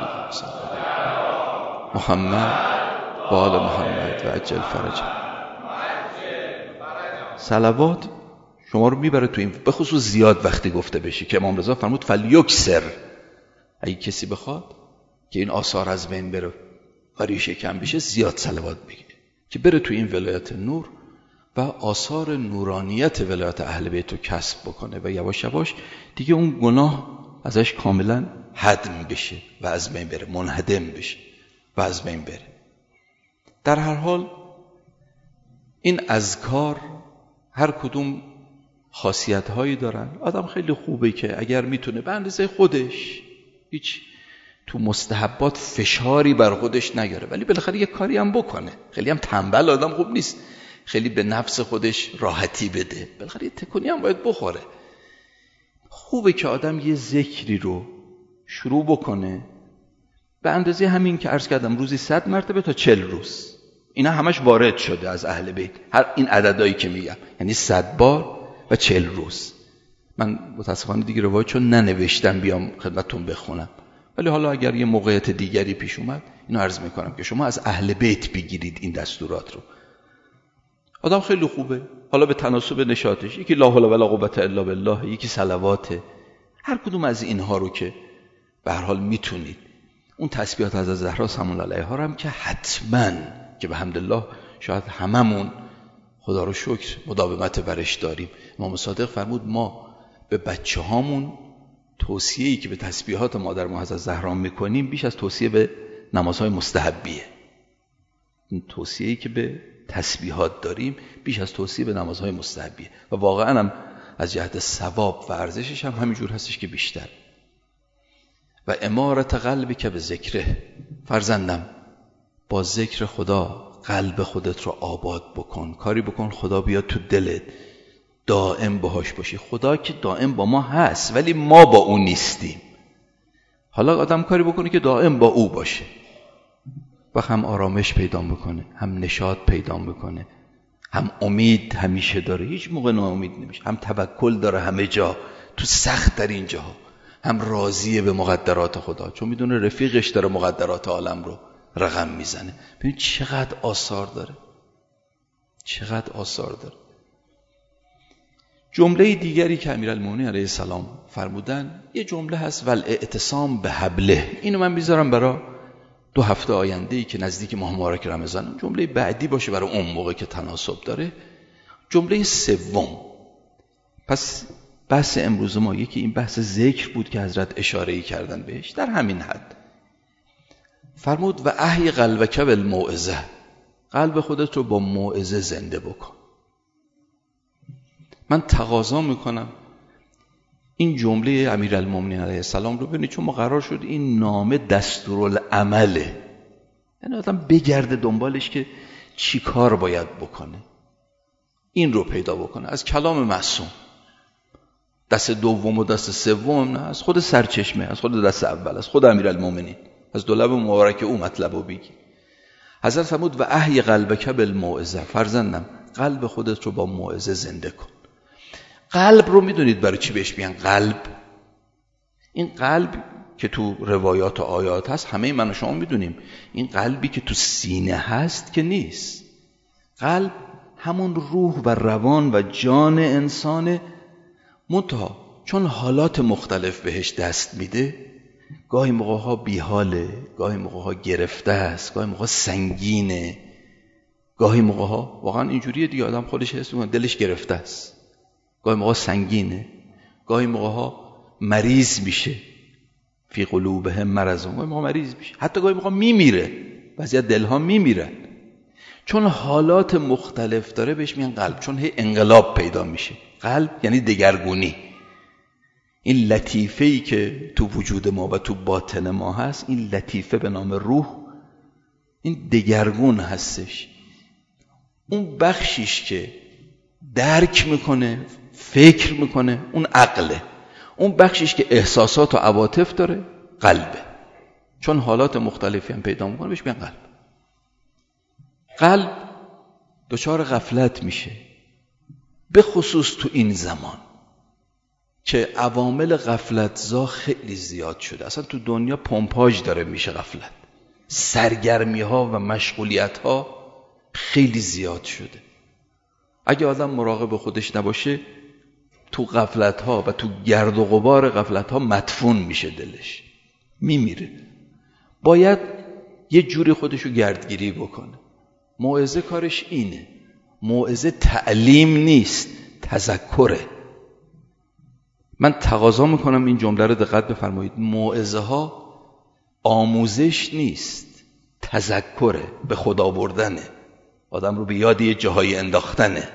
محمد و آل محمد و عجل فرج. صلوات شما رو میبره تو این، به خصوص زیاد وقتی گفته بشه که امام رضا فرمود فلیکسر، اگه کسی بخواد که این آثار از بین بره و ریشه کم بشه، زیاد صلوات بگیره که بره تو این ولایت نور و آثار نورانیت ولایت اهل بیت رو کسب بکنه و یواش یواش دیگه اون گناه ازش کاملا هدم بشه و از بین بره، منهدم بشه و از بین بره. در هر حال این اذکار هر کدوم خاصیت هایی دارن. آدم خیلی خوبه که اگر میتونه به اندازه خودش هیچ تو مستحبات فشاری بر خودش نگیره، ولی بالاخره یه کاری هم بکنه. خیلی هم تنبل آدم خوب نیست، خیلی به نفس خودش راحتی بده، بالاخره یه تکونی هم باید بخوره. خوبه که آدم یه ذکری رو شروع بکنه به اندازه همین که عرض کردم، روزی 100 مرتبه تا 40 روز. اینا همش وارد شده از اهل بیت، هر این عددایی که میگم، یعنی 100 بار و 40 روز. من متاسفانه دیگه روایت چون ننوشتم بیام خدمتتون بخونم، ولی حالا اگر یه موقعیت دیگری پیش اومد اینو عرض میکنم که شما از اهل بیت بگیرید این دستورات رو. آدم خیلی خوبه، حالا به تناسب نشاطش، یکی لا حول ولا قوة الا بالله، یکی صلواته، هر کدوم از اینها رو که به هر حال میتونید. اون تسبیحات حضرت زهرا سلام الله علیها هم که حتما، که به حمدالله شاید هممون خدا رو شکر مداومت برش داریم. امام صادق فرمود ما به بچه هامون توصیه‌ای که به تسبیحات مادر ما حضرت زهرا میکنیم بیش از توصیه به نمازهای مستحبیه. این توصیه‌ای که به تسبیحات داریم بیش از توصیه به نمازهای مستحبیه و واقعا هم از جهت ثواب و ارزشش هم همینجور هستش که بیشتر. و امارت قلبی که به ذکره، فرزندم با ذکر خدا قلب خودت رو آباد بکن، کاری بکن خدا بیاد تو دلت، دائم باهاش باشی. خدا که دائم با ما هست ولی ما با اون نیستیم. حالا آدم کاری بکنه که دائم با او باشه و هم آرامش پیدا میکنه، هم نشاط پیدا میکنه، هم امید همیشه داره، هیچ موقع ناامید نمیشه، هم توکل داره همه جا، تو سخت در این جاها، هم راضیه به مقدرات خدا چون میدونه رفیقش داره مقدرات عالم رو رقم میزنه. ببین چقدر آثار داره، چقدر آثار داره. جمله دیگری که امیرالمومنین علیه السلام فرمودن یه جمله هست والاعتصام به حبله. اینو من میذارم برای 2 هفته آینده‌ای که نزدیک ماه مبارک رمضان، جمله بعدی باشه برای اون موقع که تناسب داره. جمله سوم. پس بحث امروز ما یکی این بحث ذکر بود که حضرت اشاره‌ای کردن بهش در همین حد. فرمود و احی قلبک بالموعظه، قلب خودت رو با موعظه زنده بکن. من تقاضا میکنم این جمله امیرالمومنین علیه السلام رو ببینید، چون ما قرار شد این نامه دستورالعمله، یعنی آدم بگرده دنبالش که چی کار باید بکنه، این رو پیدا بکنه از کلام معصوم. دست دوم و دست سوم نه، از خود سرچشمه، از خود دست اول، از خود امیرالمومنین، از دو لب مبارک او مطلب رو بگی. حضرت فرمود و احی قلبک بالموعظه، فرزندم قلب خودت رو با موعظه زنده کن. قلب رو میدونید برای چی بهش میگن قلب؟ این قلب که تو روایات و آیات هست همه من و شما میدونیم، این قلبی که تو سینه هست که نیست. قلب همون روح و روان و جان انسانه، منتها چون حالات مختلف بهش دست میده، گاهی موقع ها بیحاله، گاهی موقع ها گرفته است، گاهی موقع سنگینه، گاهی موقع ها واقعا اینجوریه دیگه، آدم خودش حس میکنه دلش گرفته است، گاهی موقع سنگینه، گاهی موقع ها مریض میشه، فی قلوبهم مرض، گاهی موقع مریض میشه، حتی گاهی موقع میمیره، بعضی از دلها میمیرن. چون حالات مختلف داره بهش میگن قلب، چون هی انقلاب پیدا میشه. قلب یعنی دگرگونی. این لطیفه‌ای که تو وجود ما و تو باطن ما هست، این لطیفه به نام روح، این دگرگون هستش. اون بخشیش که درک میکنه، فکر میکنه، اون عقله. اون بخشیش که احساسات و عواطف داره، قلبه. چون حالات مختلفی هم پیدا میکنه بهش میگن قلب. قلب دچار غفلت میشه، به خصوص تو این زمان که عوامل غفلتزا خیلی زیاد شده. اصلا تو دنیا پمپاژ داره میشه غفلت، سرگرمی ها و مشغولیت ها خیلی زیاد شده. اگه آدم مراقب خودش نباشه، تو غفلت ها و تو گرد و غبار غفلت ها مدفون میشه، دلش میمیره. باید یه جوری خودشو گردگیری بکنه. موعظه کارش اینه. موعظه تعلیم نیست، تذکره. من تقاضا میکنم این جمله رو دقت بفرمایید. موعظه ها آموزش نیست، تذکره، به خدا بردنه، آدم رو به یاد یه جاهای انداختنه.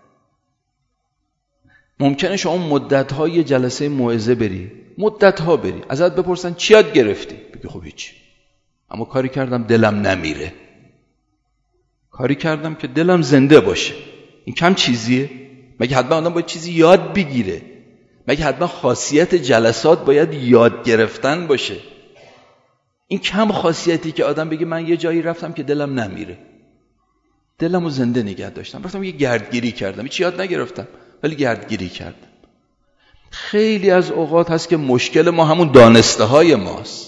ممکنه شما مدت‌ها یه جلسه موعظه بری، مدت‌ها بری، ازت بپرسن چی یاد گرفتی؟ بگی خب هیچ، اما کاری کردم دلم نمیره، کاری کردم که دلم زنده باشه. این کم چیزیه؟ مگه حتما آدم باید چیزی یاد بگیره؟ مگه حتما خاصیت جلسات باید یاد گرفتن باشه؟ این کم خاصیتی که آدم بگه من یه جایی رفتم که دلم نمیره، دلمو زنده نگه داشتم، رفتم یه گردگیری کردم، هیچ یاد نگرفتم ولی گردگیری کردم. خیلی از اوقات هست که مشکل ما همون دانسته های ماست.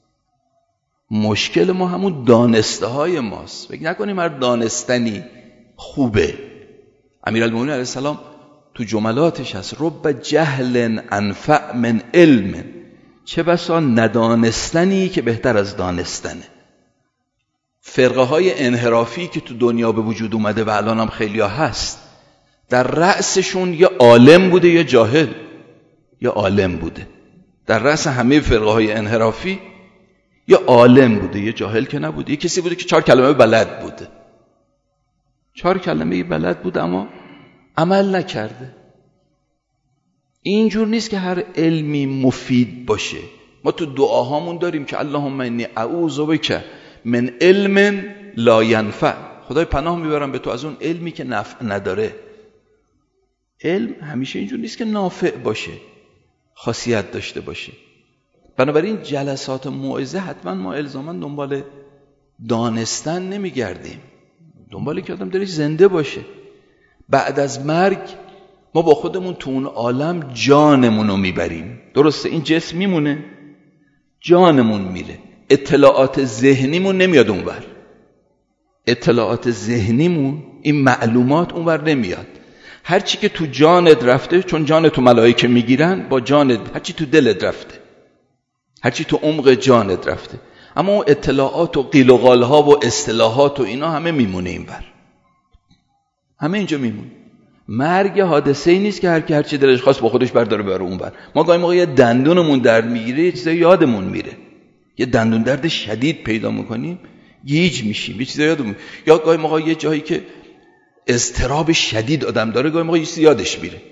مشکل ما همون دانسته های ماست. فکر نکنیم هر دانستنی خوبه. امیرالمومنین علیه السلام تو جملاتش هست رب جهل انفع من علم، چه بسا ندانستنی که بهتر از دانستنه. فرقه های انحرافی که تو دنیا به وجود اومده و الان هم خیلی ها هست، در رأسشون یه عالم بوده یا جاهل، یا عالم بوده. در رأس همه فرقه های انحرافی یا عالم بوده، یا جاهل که نبوده. یه کسی بوده که 4 کلمه بلد بوده، 4 کلمه بلد بوده اما عمل نکرده. اینجور نیست که هر علمی مفید باشه. ما تو دعاهامون داریم که اللهم انی اعوذ بک من علم لا ینفع، خدای پناه میبرم به تو از اون علمی که نفع نداره. علم همیشه اینجور نیست که نافع باشه، خاصیت داشته باشه. بنابراین جلسات موعظه حتما ما الزاما دنبال دانستن نمیگردیم، دنبالی که آدم دلش زنده باشه. بعد از مرگ ما با خودمون تو اون عالم جانمون رو میبریم. درسته این جسم میمونه، جانمون میره، اطلاعات ذهنیمون نمیاد اونور، اطلاعات ذهنیمون، این معلومات اونور نمیاد. هرچی که تو جانت رفته، چون جان تو ملائکه میگیرن، با جانت هرچی تو دلت رفته، هرچی تو عمق جانت رفته، اما اون اطلاعات و قیل و قالها و اصطلاحات و اینا همه میمونه اینور، همه اینجا میمونه. مرگ حادثه‌ای نیست که هر چی دلش خواست با خودش برداره بره اونور. ما گاهی موقع یه دندونمون درد میگیره، یه چیزا یادمون میره، یه دندون درد شدید پیدا میکنیم، گیج میشیم، یه چیزا یادمون، یا گاهی موقع یه جایی که اضطراب شدید آدم داره، گاهی موقع یه چیزی یادش میره،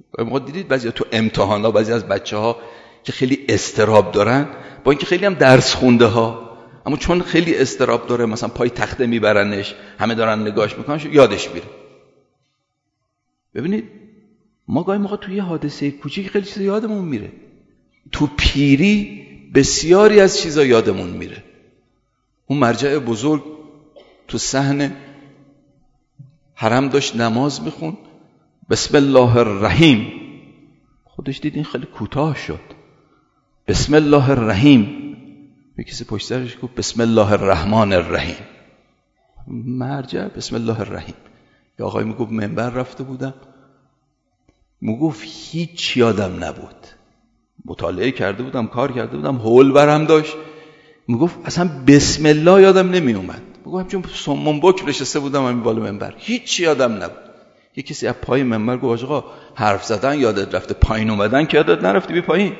ما دیدید بعضی تو امتحانا بعضی از بچه‌ها که خیلی اضطراب دارن، با اینکه خیلی هم درس خونده ها، اما چون خیلی اضطراب داره مثلا پای تخته میبرنش، همه دارن نگاش میکنن، یادش میره. ببینید ما گاهی موقع توی یه حادثه کوچیک خیلی چیزا یادمون میره، تو پیری بسیاری از چیزا یادمون میره. اون مرجع بزرگ تو صحن حرم داشت نماز میخون، بسم الله الرحیم، خودش دید این خیلی کوتاه شد، بسم الله الرحیم، یه کسی پشت سرش گفت بسم الله الرحمن الرحیم. مرجع بسم الله الرحیم. یه آقای میگفت منبر رفته بودم، میگفت هیچ یادم نبود، مطالعه کرده بودم، کار کرده بودم، حول برم داشت، میگفت اصلا بسم الله یادم نمی اومد. میگفت چون صمم بکر نشسته بودم همین بالا منبر، هیچ یادم نبود. یه کسی از پای منبر گفت آقا حرف زدن یادت رفته، پایین اومدن که یادت نرفتی، بی پایین.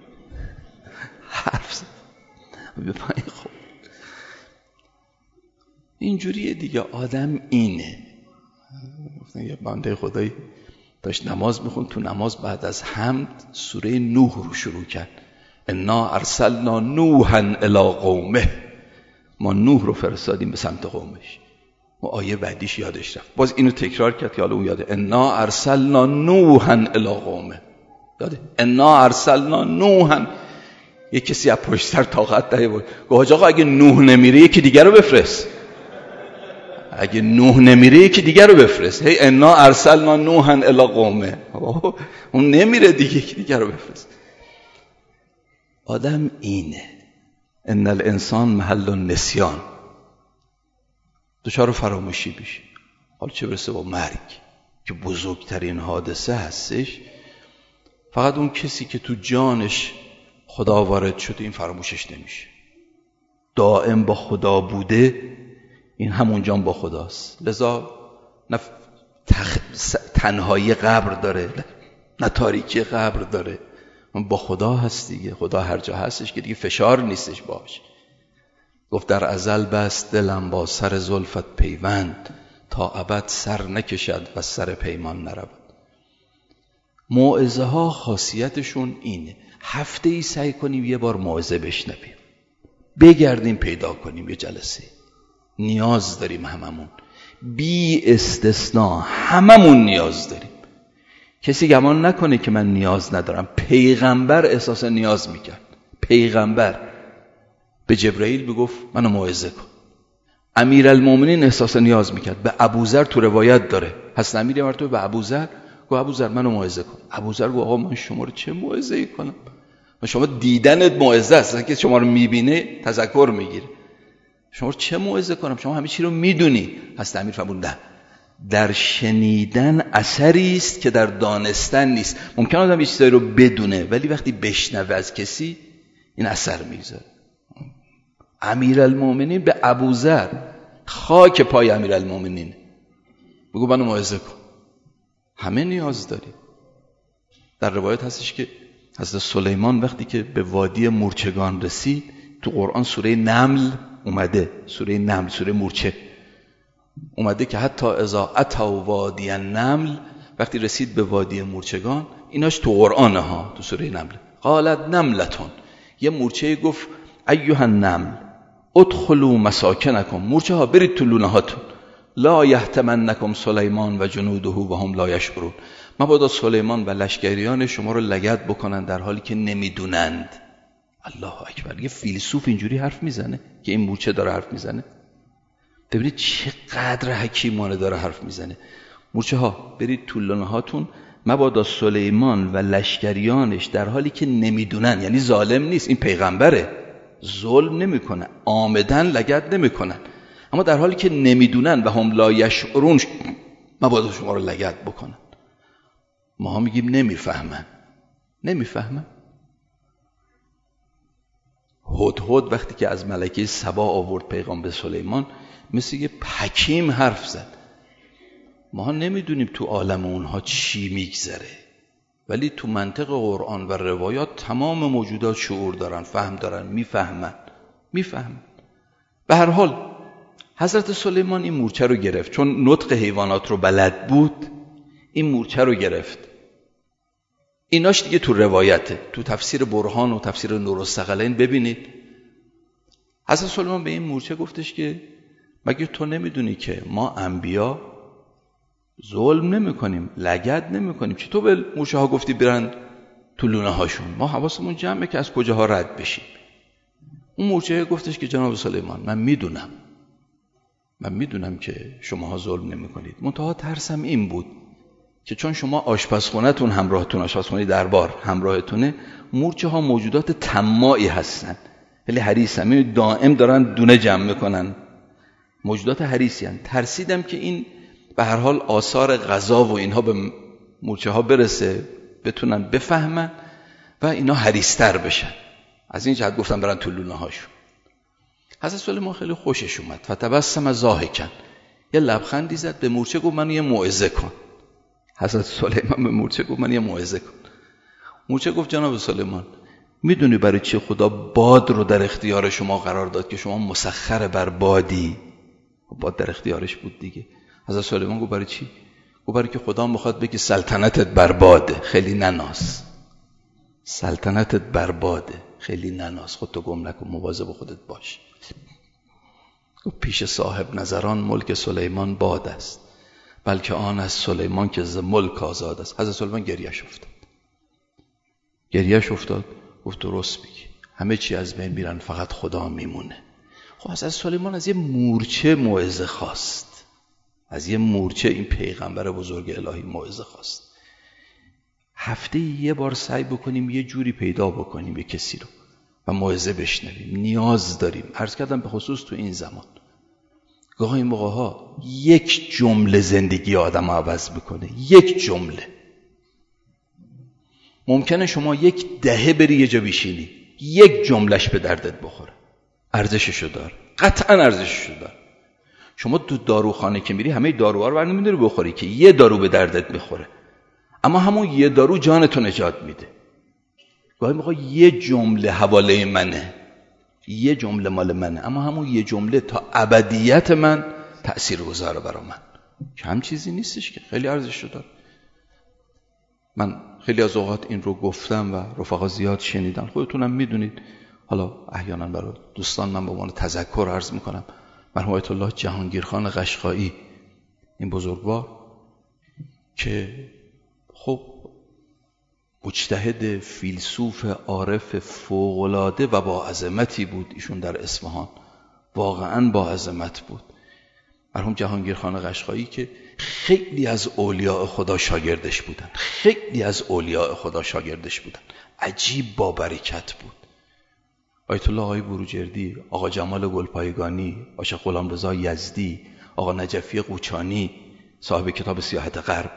حرف زدن بی پایین. خب اینجوریه دیگه، آدم اینه. یه بنده خدایی داشت نماز میخون، تو نماز بعد از حمد سوره نوح رو شروع کرد. انا ارسلنا نوحا الی قومه، ما نوح رو فرستادیم به سمت قومش. و آیه بعدیش یادش رفت، باز اینو تکرار کرد که حالا اون یاده. انا ارسلنا نوحا الی قومه، یاده انا ارسلنا نوحا. یک کسی از پشت سر طاقت داره بود، گفت آقا اگه نوح نمیره یکی دیگر رو بفرست، اگه نوح نمیره یکی دیگر رو بفرست. هی انا ارسلنا نوحا الی قومه، اون نمیره دیگه، یکی دیگر رو بفرست. آدم اینه، ان الانسان محل النسیان، دچار فراموشی بشه. حالا چه برسه با مرگ که بزرگترین حادثه هستش. فقط اون کسی که تو جانش خدا وارد شده این فراموشش نمیشه، دائم با خدا بوده، این همون جان با خداست. لذا نه تنهایی قبر داره، نه تاریکی قبر داره، با خدا هست دیگه. خدا هر جا هستش که دیگه فشار نیستش باش. گفت در ازل بست دلم با سر زلفت پیوند، تا ابد سر نکشد و سر پیمان نرود. موعظه ها خاصیتشون اینه، هفته ای سعی کنیم یه بار موعظه بشنویم، بگردیم پیدا کنیم یه جلسه. نیاز داریم هممون، بی استثناء هممون نیاز داریم. کسی گمان نکنه که من نیاز ندارم. پیغمبر احساس نیاز میکرد، پیغمبر به جبرائیل بگفت منو موعظه کن. امیرالمومنین احساس نیاز میکرد، به ابوذر تو روایت داره، حسن امیر مرتبه به ابوذر گفت ابوذر منو موعظه کن. ابوذر گفت آقا من شما رو چه موعظه‌ای کنم؟ من شما دیدنت موعظه است، که شما رو میبینه تذکر میگیره. شما رو چه موعظه کنم؟ شما همه چی رو میدونی. حسن امیر فرمود نه، در شنیدن اثری است که در دانستن نیست. ممکن آدم یه چیزایی رو بدونه ولی وقتی بشنوه از کسی این اثر میذاره. امیرالمومنین به ابوذر، خاک پای امیرالمومنین، بگو منو موعظه کن. همه نیاز داریم. در روایت هستش که حضرت سلیمان وقتی که به وادی مورچگان رسید، تو قرآن سوره نمل اومده، سوره نمل، سوره مورچه اومده که حتی اذا اتوا وادی النمل، وقتی رسید به وادی مورچگان، ایناش تو قرآنه ها، تو سوره نمل. قالت نملتون، یه مورچه گفت ایها النمل ادخلوا مساکنکم، مورچه ها برید تو لونه هاتون، لا یحتمنکم سلیمان و جنوده و هم لا یشعرون، مبادا سلیمان و لشکریان شما رو لگد بکنن در حالی که نمیدونند. الله اکبر. یه فیلسوف اینجوری حرف میزنه که این مورچه داره حرف میزنه؟ ببینید چقدر حکیمانه داره حرف میزنه. مورچه ها برید تو لونه هاتون، مبادا سلیمان و لشکریانش در حالی که نمیدونن، یعنی ظالم نیست، این پیغمبره، ظلم نمیکنه، آمدن لگد نمیکنن، اما در حالی که نمیدونن و هم لا یشعرون مبادا شما رو لگد بکنن. ما ها میگیم نمیفهمن. هدهد وقتی که از ملکه سبا آورد پیغام به سلیمان، مثل یه حکیم حرف زد. ما ها نمیدونیم تو عالم اونها چی میگذره، ولی تو منطق قرآن و روایات تمام موجودات شعور دارن، فهم دارن، میفهمن. به هر حال حضرت سلیمان این مورچه رو گرفت، چون نطق حیوانات رو بلد بود، این مورچه رو گرفت. ایناش دیگه تو روایته، تو تفسیر برهان و تفسیر نورالثقلین ببینید. حضرت سلیمان به این مورچه گفتش که مگه تو نمیدونی که ما انبیا ظلم نمی‌کنیم، لگد نمی‌کنیم، چطور به مورچه ها گفتی برن تو لونه هاشون؟ ما حواسمون جمعه که از کجاها رد بشیم. اون مورچه گفتش که جناب سلیمان من میدونم که شماها ظلم نمی‌کنید، منتها ترسم این بود که چون شما آشپزخونه‌تون همراهتون، آشپزخونه دربار همراهتونه، مورچه ها موجودات طماعی هستن، خیلی حریصن، دائم دارن دونه جمع میکنن، موجودات حریصی هستن. ترسیدم که این به هر حال آثار غذا و اینها به مورچه ها برسه، بتونن بفهمن و اینا حریص‌تر بشن. از این جهت گفتم برن تو لونه هاشون. حضرت سلیمان خیلی خوشش اومد. فتبسم ضاحکا، یه لبخندی زد، به مورچه گفت منو یه موعظه کن. حضرت سلیمان به مورچه گفت من یه موعظه کن. مورچه گفت جناب سلیمان میدونی برای چی خدا باد رو در اختیار شما قرار داد که شما مسخر بر بادی؟ باد در اختیارش بود دیگه. حضرت سلیمان گفت برای چی؟ گفت برای که خدا میخواد بگه سلطنتت بر باده، خیلی نناس. سلطنتت بر باده، خیلی نناس، خودتو گم نکن، مواظب خودت باش. گفت پیش صاحب نظران ملک سلیمان باد است، بلکه آن از سلیمان که ز ملک آزاد است. حضرت سلیمان گریه‌اش افتاد. گفت درست میگی، همه چی از بین میرن فقط خدا میمونه. خب حضرت سلیمان از یه مورچه موعظه خواست، از یه مورچه، این پیغمبر بزرگ الهی، موعظه خواست. هفته یه بار سعی بکنیم یه جوری پیدا بکنیم یه کسی رو و موعظه بشنویم، نیاز داریم. عرض کردم به خصوص تو این زمان گاهی موقع‌ها یک جمله زندگی آدم عوض میکنه. یک جمله ممکنه شما یک دهه بری یه جا بشینی، یک جملهش به دردت بخوره، ارزششو دار، قطعا ارزششو دار. شما تو داروخانه که میری همه داروها رو برنمی‌داری بخوری که یه دارو به دردت میخوره، اما همون یه دارو جانتو نجات میده. گاهی موقع یه جمله حواله منه، یه جمله مال منه، اما همون یه جمله تا ابدیت من تأثیر گذاره برا من. کم چیزی نیستش که، خیلی ارزششو داره. من خیلی از اوقات این رو گفتم و رفقا زیاد شنیدن، خودتونم میدونید. حالا احیانا برای دوستان من به عنوان تذکر عرض میکنم، مرحوم آیت الله جهانگیرخان قشقایی، این بزرگوار که خب مجتهد، فیلسوف، عارف فوق‌العاده و با عظمتی بود. ایشون در اصفهان واقعا با عظمت بود. مرحوم جهانگیرخان قشقایی که خیلی از اولیاء خدا شاگردش بودن، خیلی از اولیاء خدا شاگردش بودن، عجیب با برکت بود. آیت الله آقای بروجردی، آقا جمال گلپایگانی، آقا غلامرضا یزدی، آقا نجفی قوچانی صاحب کتاب سیاحت غرب،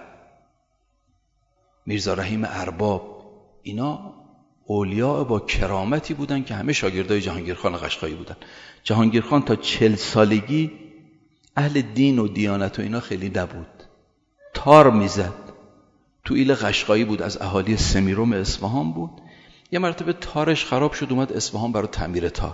میرزا رحیم ارباب، اینا اولیاء با کرامتی بودن که همه شاگردای جهانگیرخان قشقایی بودن. جهانگیرخان تا 40 سالگی اهل دین و دیانت و اینا خیلی نبود، تار میزد. تو ایل قشقایی بود، از اهالی سمیروم اصفهان بود. یه مرتبه تارش خراب شد، اومد اصفهان برای تعمیر تار.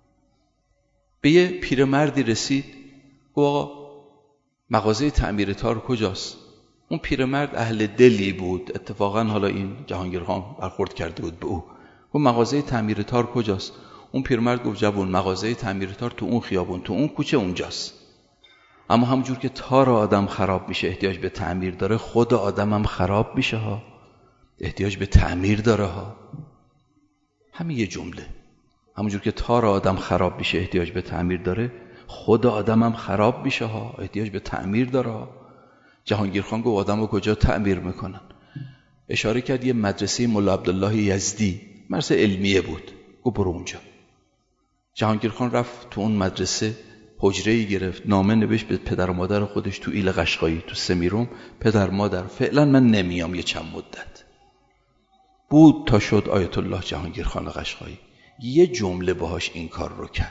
به یه پیرمردی رسید، گفت آقا مغازه تعمیر تار کجاست؟ اون پیرمرد اهل دلی بود، اتفاقا حالا این جهانگیرخان برخورد کرده بود به او. گفت مغازه تعمیر تار کجاست؟ اون پیرمرد گفت جوون، مغازه تعمیر تار تو اون خیابون، تو اون کوچه، اونجاست. اما همونجور که تار آدم خراب میشه احتیاج به تعمیر داره، خود آدم هم خراب میشه ها، احتیاج به تعمیر داره ها. همین یه جمله، همونجور که تار آدم خراب میشه احتیاج به تعمیر داره، خود آدم هم خراب میشه ها، احتیاج به تعمیر داره ها. جهانگیرخان گفت آدم رو کجا تعمیر میکنن؟ اشاره کرد یه مدرسه مولا عبدالله یزدی، مدرسه علمیه بود، گفت برو اونجا. جهانگیرخان رفت تو اون مدرسه، حجره‌ای گرفت، نامه نوشت به پدر و مادر خودش تو ایل قشقایی تو سمیروم، پدر مادر فعلا من نمیام یه چند مدت. بود تا شد آیت الله جهانگیرخان قشقایی یه جمله باهاش این کار رو کرد.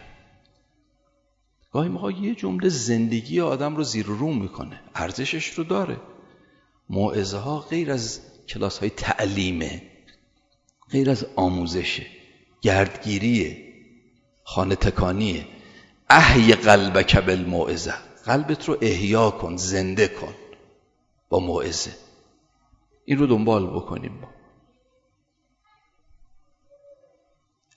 گاهی موقع یه جمله زندگی آدم رو زیر و رو میکنه، ارزشش رو داره. موعظه ها غیر از کلاس های تعلیمه، غیر از آموزشه، گردگیریه، خانه تکانیه. احی قلبک بالموعظه، قلبت رو احیا کن، زنده کن با موعظه. این رو دنبال بکنیم.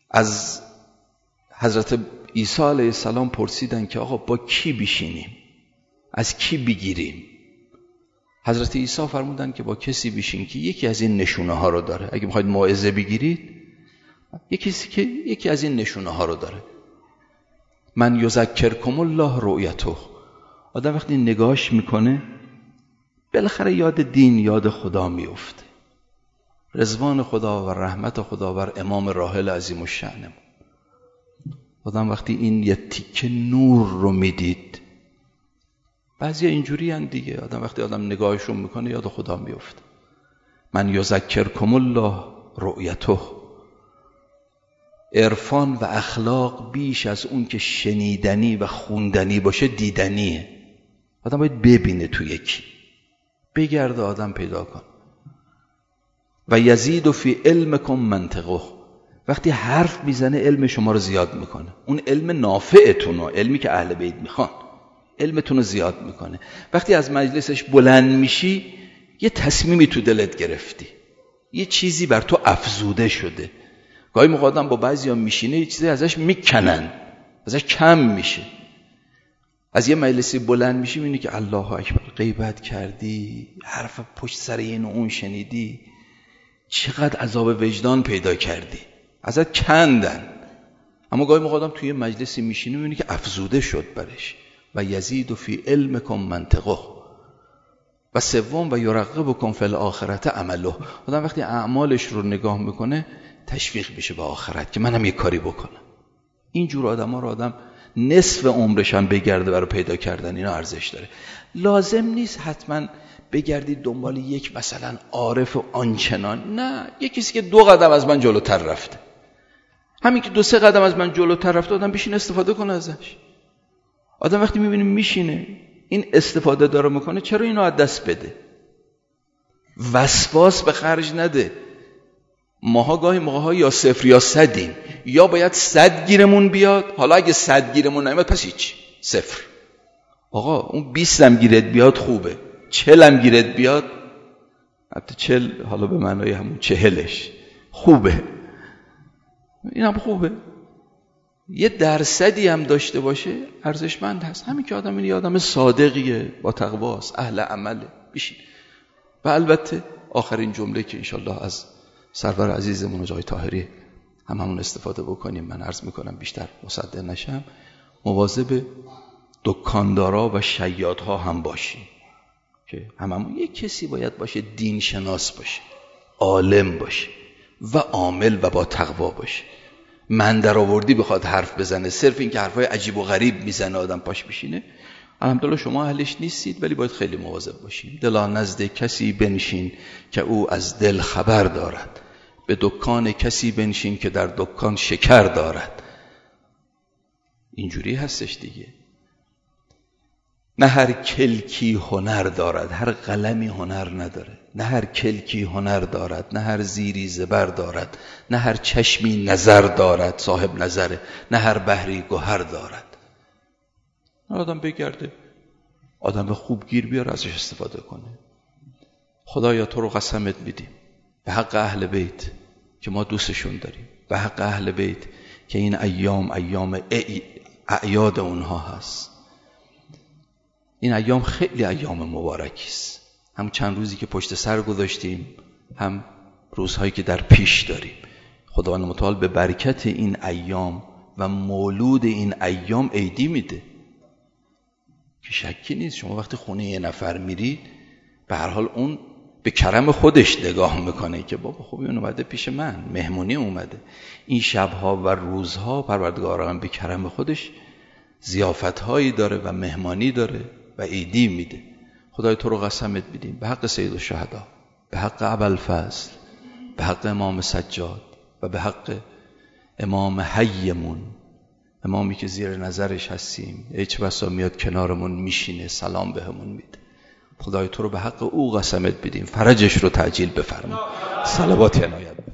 از حضرت عیسی علیه السلام پرسیدن که آقا با کی بشینیم، از کی بگیریم؟ حضرت عیسی فرمودن که با کسی بشین که یکی از این نشونه ها رو داره. اگه میخواید موعظه بگیرید، کسی که یکی از این نشونه ها رو داره. من یذکرکم الله رؤیته. آدم وقتی نگاهش میکنه بالاخره یاد دین، یاد خدا میفته. رضوان خدا و رحمت خدا بر امام راحل عظیم الشأن. آدم وقتی این یه تیکه نور رو میدید، بعضی اینجوری هن دیگه، آدم وقتی نگاهشون میکنه یاد خدا میفته. من یذکرکم الله رؤیته. عرفان و اخلاق بیش از اون که شنیدنی و خوندنی باشه دیدنیه. آدم باید ببینه تو یکی، بگرده آدم پیدا کن. و یزید فی علمکم منطقه. وقتی حرف میزنه علم شما رو زیاد میکنه. اون علم نافعتون، علمی که اهل بیت میخوان، علمتون رو زیاد میکنه. وقتی از مجلسش بلند میشی یه تصمیمی تو دلت گرفتی، یه چیزی بر تو افزوده شده. گاهی موقع آدم با بعضیا میشینه یه چیزی ازش میکنن، ازش کم میشه. از یه مجلسی بلند میشی میبینی که الله اکبر، غیبت کردی، حرف پشت سر این و اون شنیدی، چقدر عذاب وجدان پیدا کردی، ازت کندن. اما گاهی موقع آدم توی مجلسی میشینه میبینی که افزوده شد برش. و یزید فی علمکم منطقه. و سوم و یرغبکم فی الاخرة عمله. آدم وقتی اعمالش رو نگاه میکنه تشویق میشه به آخرت که منم یه کاری بکنم. اینجور آدما رو آدم نصف عمرش هم بگرده برای پیدا کردن اینا ارزش داره. لازم نیست حتما بگردید دنبال یک مثلا عارف آنچنان، نه، یک کسی که 2 قدم از من جلوتر رفته، همین که 2-3 قدم از من جلوتر رفته، آدم بشین استفاده کنه ازش. آدم وقتی میبینه میشینه این استفاده داره میکنه، چرا اینو از دست بده؟ وسواس به خرج نده. ماها گاهی موقع‌ها یا 0 یا 100یم، یا باید 100 گیرمون بیاد. حالا اگه 100 گیرمون نیامد پس هیچ، 0. آقا اون 20 هم گیرت بیاد خوبه، 40 هم گیرت بیاد، حتی 40 حالا به معنای همون 40ش خوبه، این هم خوبه. یه درصدی هم داشته باشه ارزشمند هست. همین که آدم این آدم صادقیه، با تقواست، اهل عمله، بشین. و البته آخرین جمله که انشالله از سرور عزیزمون جای طاهری همون استفاده بکنیم، من عرض میکنم بیشتر مصدق نشم، مواظب دکاندارا و شیادها هم باشیم که همون یک کسی باید باشه دین شناس باشه، عالم باشه و عامل و با تقوا باشه. من در آوردی بخواد حرف بزنه، صرف این که حرفای عجیب و غریب میزنه آدم پاش بشینه، الحمدلله شما اهلش نیستید، ولی باید خیلی مواظب باشیم. دلا نزد کسی بنشین که او از دل خبر دارد، به دکان کسی بنشین که در دکان شکر دارد. اینجوری هستش دیگه. نه هر کلکی هنر دارد، هر قلمی هنر نداره. نه هر کلکی هنر دارد، نه هر زیری زبر دارد، نه هر چشمی نظر دارد، صاحب نظره، نه هر بحری گوهر دارد. آدم بگرده آدم خوب گیر بیار، ازش استفاده کنه. خدایا تو رو قسمت میدیم به حق اهل بیت که ما دوستشون داریم، به حق اهل بیت که این ایام اعیاد اونها هست. این ایام خیلی ایام مبارکی است، هم چند روزی که پشت سر گذاشتیم، هم روزهایی که در پیش داریم. خداوند متعال به برکت این ایام و مولود این ایام عیدی میده که شکی نیست. شما وقتی خونه یه نفر میرید، به هر حال اون به کرم خودش نگاه میکنه که بابا خوبی اون اومده پیش من، مهمونی اومده. این شبها و روزها پروردگار به کرم خودش ضیافت‌هایی داره و مهمانی داره و عیدی میده. خدای تو رو قسمت میدیم به حق سید الشهدا، به حق ابوالفضل، به حق امام سجاد و به حق امام حیمون، امامی که زیر نظرش هستیم، هیچ بسا میاد کنارمون میشینه، سلام بهمون میده. خدای تو رو به حق او قسمت بدیم، فرجش رو تعجیل بفرما. صلوات عنایت